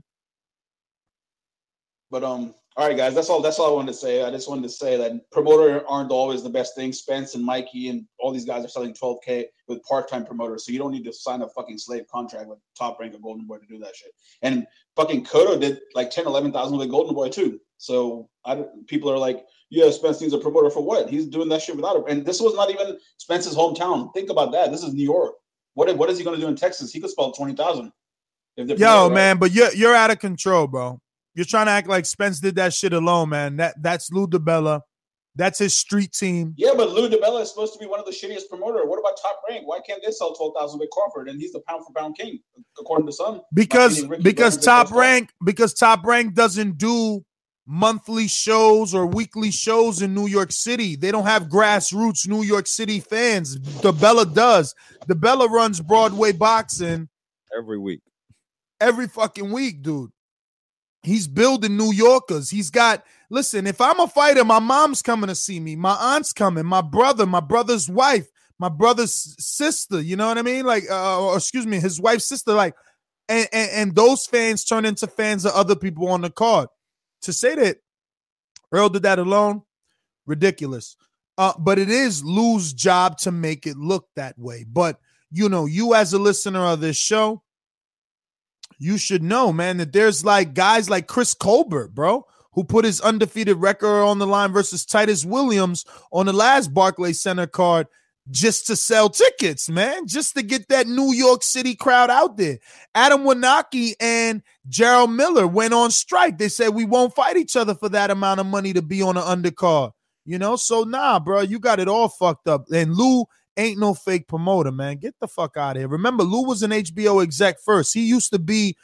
But all right, guys. That's all I wanted to say. I just wanted to say that promoter aren't always the best thing. Spence and Mikey and all these guys are selling $12K with part-time promoters, so you don't need to sign a fucking slave contract with Top Rank or Golden Boy to do that shit. And fucking Cotto did like 10,000-11,000 with Golden Boy too. So people are like, yeah, Spence needs a promoter for what? He's doing that shit without it. And this was not even Spence's hometown. Think about that. This is New York. What is he going to do in Texas? He could spell 20,000.
Yo, man, but you're out of control, bro. You're trying to act like Spence did that shit alone, man. That's Lou DiBella. That's his street team.
Yeah, but Lou DiBella is supposed to be one of the shittiest promoters. What about Top Rank? Why can't they sell 12,000 with Crawford? And he's the pound for pound king, according to some.
Because Top Rank doesn't do monthly shows or weekly shows in New York City. They don't have grassroots New York City fans. DiBella does. DiBella runs Broadway boxing
every week.
Every fucking week, dude. He's building New Yorkers. He's got, listen, if I'm a fighter, my mom's coming to see me. My aunt's coming. My brother's wife, my brother's sister. You know what I mean? Like, his wife's sister. Like, and those fans turn into fans of other people on the card. To say that Earl did that alone, ridiculous. But it is Lou's job to make it look that way. But, you as a listener of this show, you should know, man, that there's like guys like Chris Colbert, bro, who put his undefeated record on the line versus Titus Williams on the last Barclays Center card just to sell tickets, man, just to get that New York City crowd out there. Adam Wanaki and Gerald Miller went on strike. They said we won't fight each other for that amount of money to be on an undercard, So nah, bro, you got it all fucked up. And Lou ain't no fake promoter, man. Get the fuck out of here. Remember, Lou was an HBO exec first. He used to be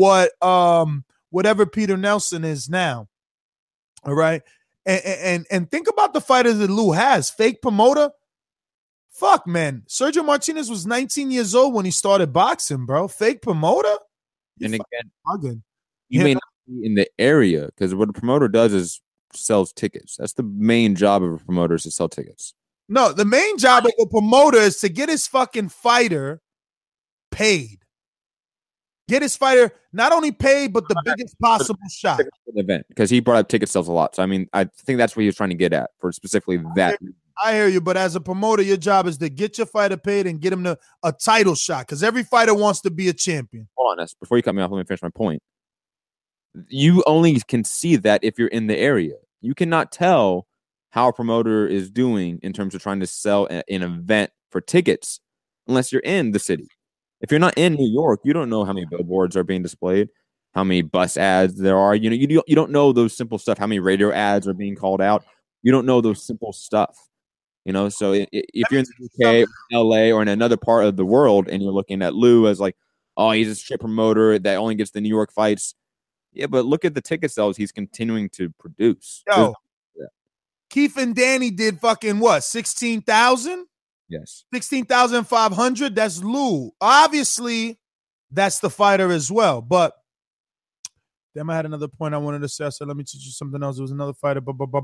whatever Peter Nelson is now. All right. And think about the fighters that Lou has. Fake promoter. Fuck, man. Sergio Martinez was 19 years old when he started boxing, bro. Fake promoter?
And again, you may not be in the area, because what a promoter does is sells tickets. That's the main job of a promoter, is to sell tickets.
No, the main job of a promoter is to get his fucking fighter paid. Get his fighter not only paid, but the biggest possible shot.
Event, because he brought up ticket sales a lot. So, I mean, I think that's what he was trying to get at for specifically that.
I hear you, but as a promoter, your job is to get your fighter paid and get him to a title shot, because every fighter wants to be a champion.
Hold on, before you cut me off, let me finish my point. You only can see that if you're in the area. You cannot tell how a promoter is doing in terms of trying to sell an event for tickets unless you're in the city. If you're not in New York, you don't know how many billboards are being displayed, how many bus ads there are. You don't know those simple stuff, how many radio ads are being called out. You don't know those simple stuff. You know, so if you're in the UK, LA, or in another part of the world, and you're looking at Lou as like, oh, he's a shit promoter that only gets the New York fights. Yeah, but look at the ticket sales he's continuing to produce.
Yo, Keith and Danny did fucking what? 16,000?
Yes.
16,500? That's Lou. Obviously, that's the fighter as well. But damn, I had another point I wanted to say. I said, let me teach you something else. There was another fighter.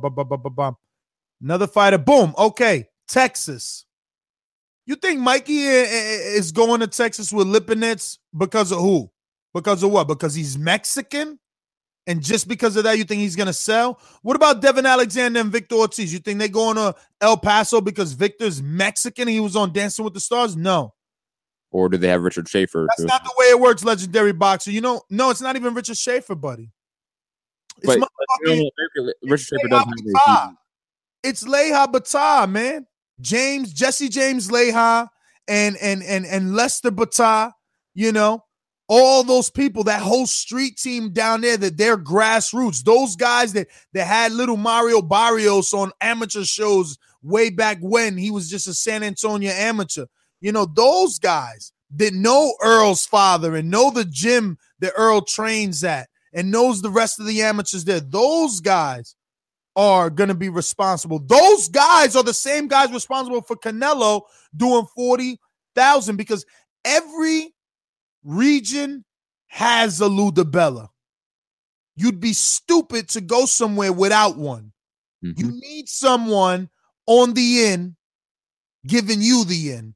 Another fighter. Boom. Okay. Texas. You think Mikey is going to Texas with Lipinets because of who? Because of what? Because he's Mexican? And just because of that, you think he's going to sell? What about Devin Alexander and Victor Ortiz? You think they're going to El Paso because Victor's Mexican and he was on Dancing with the Stars? No.
Or do they have Richard Schaefer?
That's not the way it works, legendary boxer. You know, no, it's not even Richard Schaefer, buddy. It's
Richard Schaefer doesn't have
It's Leija Bata, man. Jesse James Leija and Lester Bata, you know. All those people, that whole street team down there, that they're grassroots. Those guys that had little Mario Barrios on amateur shows way back when he was just a San Antonio amateur. You know, those guys that know Earl's father and know the gym that Earl trains at and knows the rest of the amateurs there. Those guys are going to be responsible. Those guys are the same guys responsible for Canelo doing 40,000 because every region has a Lou DiBella. You'd be stupid to go somewhere without one. Mm-hmm. You need someone on the end giving you the end.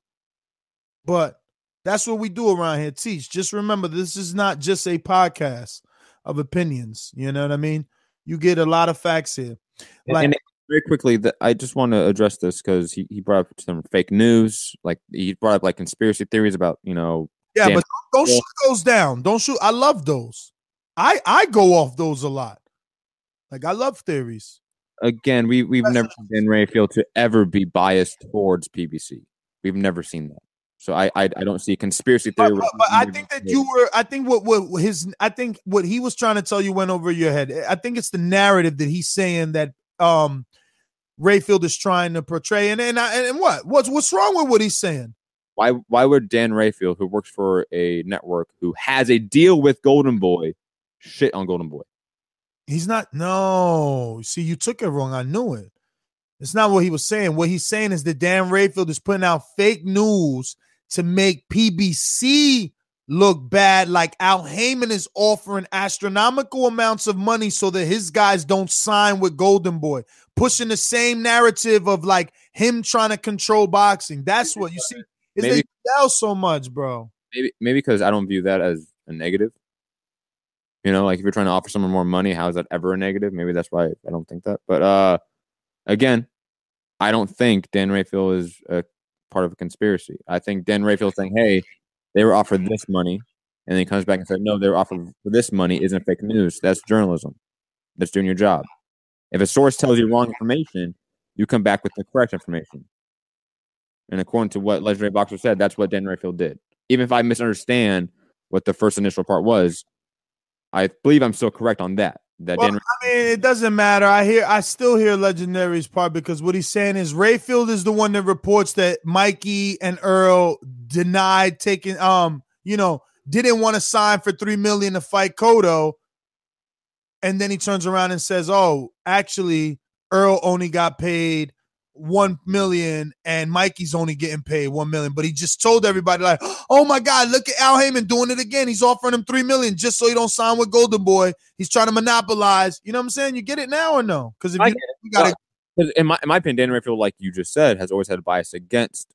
But that's what we do around here, teach. Just remember, this is not just a podcast of opinions. You know what I mean? You get a lot of facts here.
And very quickly, I just want to address this because he brought up some fake news. Like he brought up like conspiracy theories about, you know.
Yeah, but don't shoot those down. Don't shoot. I love those. I go off those a lot. Like I love theories.
Again, we've never seen Dan Rafael to ever be biased towards PBC. We've never seen that. So I don't see a conspiracy theory.
But I think that I think what he was trying to tell you went over your head. I think it's the narrative that he's saying that Rayfield is trying to portray. And what's wrong with what he's saying?
Why would Dan Rayfield, who works for a network who has a deal with Golden Boy, shit on Golden Boy?
He's not. No. See, you took it wrong. I knew it. It's not what he was saying. What he's saying is that Dan Rayfield is putting out fake news to make PBC look bad, like Al Heyman is offering astronomical amounts of money so that his guys don't sign with Golden Boy, pushing the same narrative of like him trying to control boxing. That's what you see. Is they sell so much, bro.
Maybe because I don't view that as a negative. You know, like if you're trying to offer someone more money, how is that ever a negative? Maybe that's why I don't think that. But again, I don't think Dan Rayfield is a part of a conspiracy. I think Dan Rayfield saying, hey, they were offered this money, and then he comes back and said, no, they were offered for this money isn't fake news. That's journalism. That's doing your job. If a source tells you wrong information, you come back with the correct information. And according to what Legendary Boxer said, that's what Dan Rayfield did. Even if I misunderstand what the first initial part was, I believe I'm still correct on that.
It doesn't matter. I still hear Legendary's part because what he's saying is Rayfield is the one that reports that Mikey and Earl denied taking, didn't want to sign for $3 million to fight Cotto. And then he turns around and says, oh, actually, Earl only got paid $1 million and Mikey's only getting paid $1 million. But he just told everybody like, oh my God, look at Al Heyman doing it again. He's offering him $3 million just so he don't sign with Golden Boy. He's trying to monopolize. You know what I'm saying? You get it now or no? Because if you got
it. In my opinion, Dan Rayfield, like you just said, has always had a bias against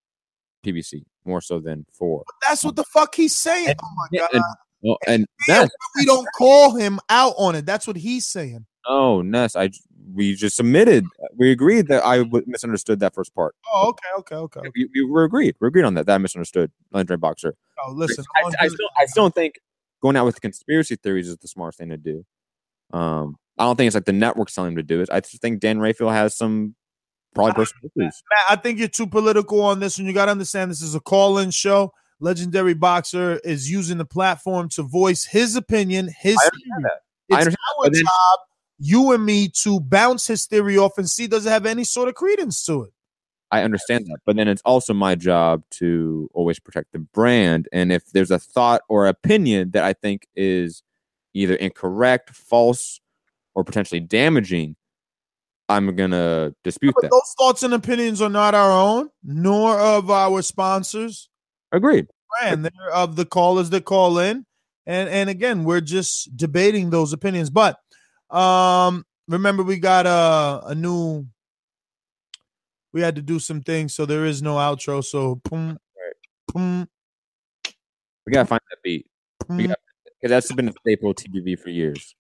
PBC more so than for.
But that's what the fuck he's saying. Oh my God.
And
we don't call him out on it. That's what he's saying.
Oh, Ness, we just submitted. We agreed that I misunderstood that first part.
Oh, okay.
We were agreed. We're agreed on that. That I misunderstood Legendary Boxer.
Oh, listen.
I still don't think going out with conspiracy theories is the smartest thing to do. I don't think it's like the network's telling him to do it. I just think Dan Rayfield has some probably personal issues.
Matt, I think you're too political on this, and you got to understand this is a call-in show. Legendary Boxer is using the platform to voice his opinion, his theory. It's our job, you and me, to bounce his theory off and see does it have any sort of credence to it.
I understand that. But then it's also my job to always protect the brand. And if there's a thought or opinion that I think is either incorrect, false, or potentially damaging, I'm going to dispute that.
Those thoughts and opinions are not our own, nor of our sponsors.
Agreed.
Brand. They're of the callers that call in. And again, we're just debating those opinions. But remember, we got a new... We had to do some things, so there is no outro. So, boom, boom.
We gotta find that beat because that's been a staple of TBV for years.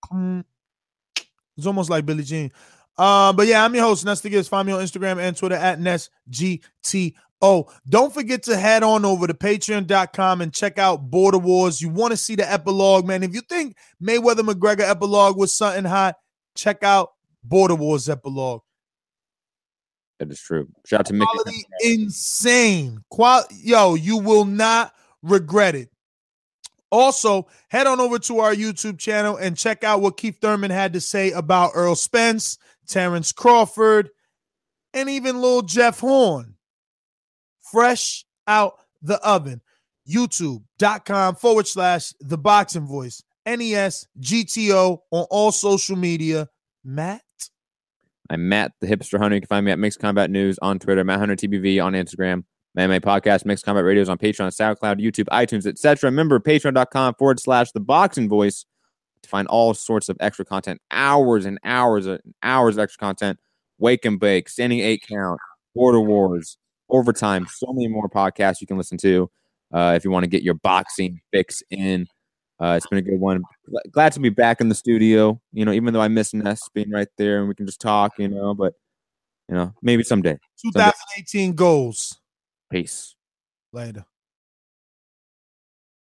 It's almost like Billie Jean. But yeah, I'm your host, Nesta Gibbs. Find me on Instagram and Twitter at NestGTO. Don't forget to head on over to patreon.com and check out Border Wars. You want to see the epilogue, man. If you think Mayweather-McGregor epilogue was something hot, check out Border Wars epilogue.
That is true. Shout out to Mickey.
Quality insane. Yo, you will not regret it. Also, head on over to our YouTube channel and check out what Keith Thurman had to say about Earl Spence, Terrence Crawford, and even little Jeff Horn. Fresh out the oven. YouTube.com/The Boxing Voice. NESGTO on all social media. Matt?
I'm Matt, the Hipster Hunter. You can find me at Mixed Combat News on Twitter, Matt Hunter TBV on Instagram, MMA Podcast, Mixed Combat Radios on Patreon, SoundCloud, YouTube, iTunes, etc. Remember, patreon.com/The Boxing Voice to find all sorts of extra content, hours and hours and hours of extra content, Wake and Bake, Standing 8 Count, Border Wars, Overtime, so many more podcasts you can listen to if you want to get your boxing fix in. It's been a good one. Glad to be back in the studio, even though I miss Ness being right there and we can just talk, but, maybe someday.
2018 goals.
Peace.
Later.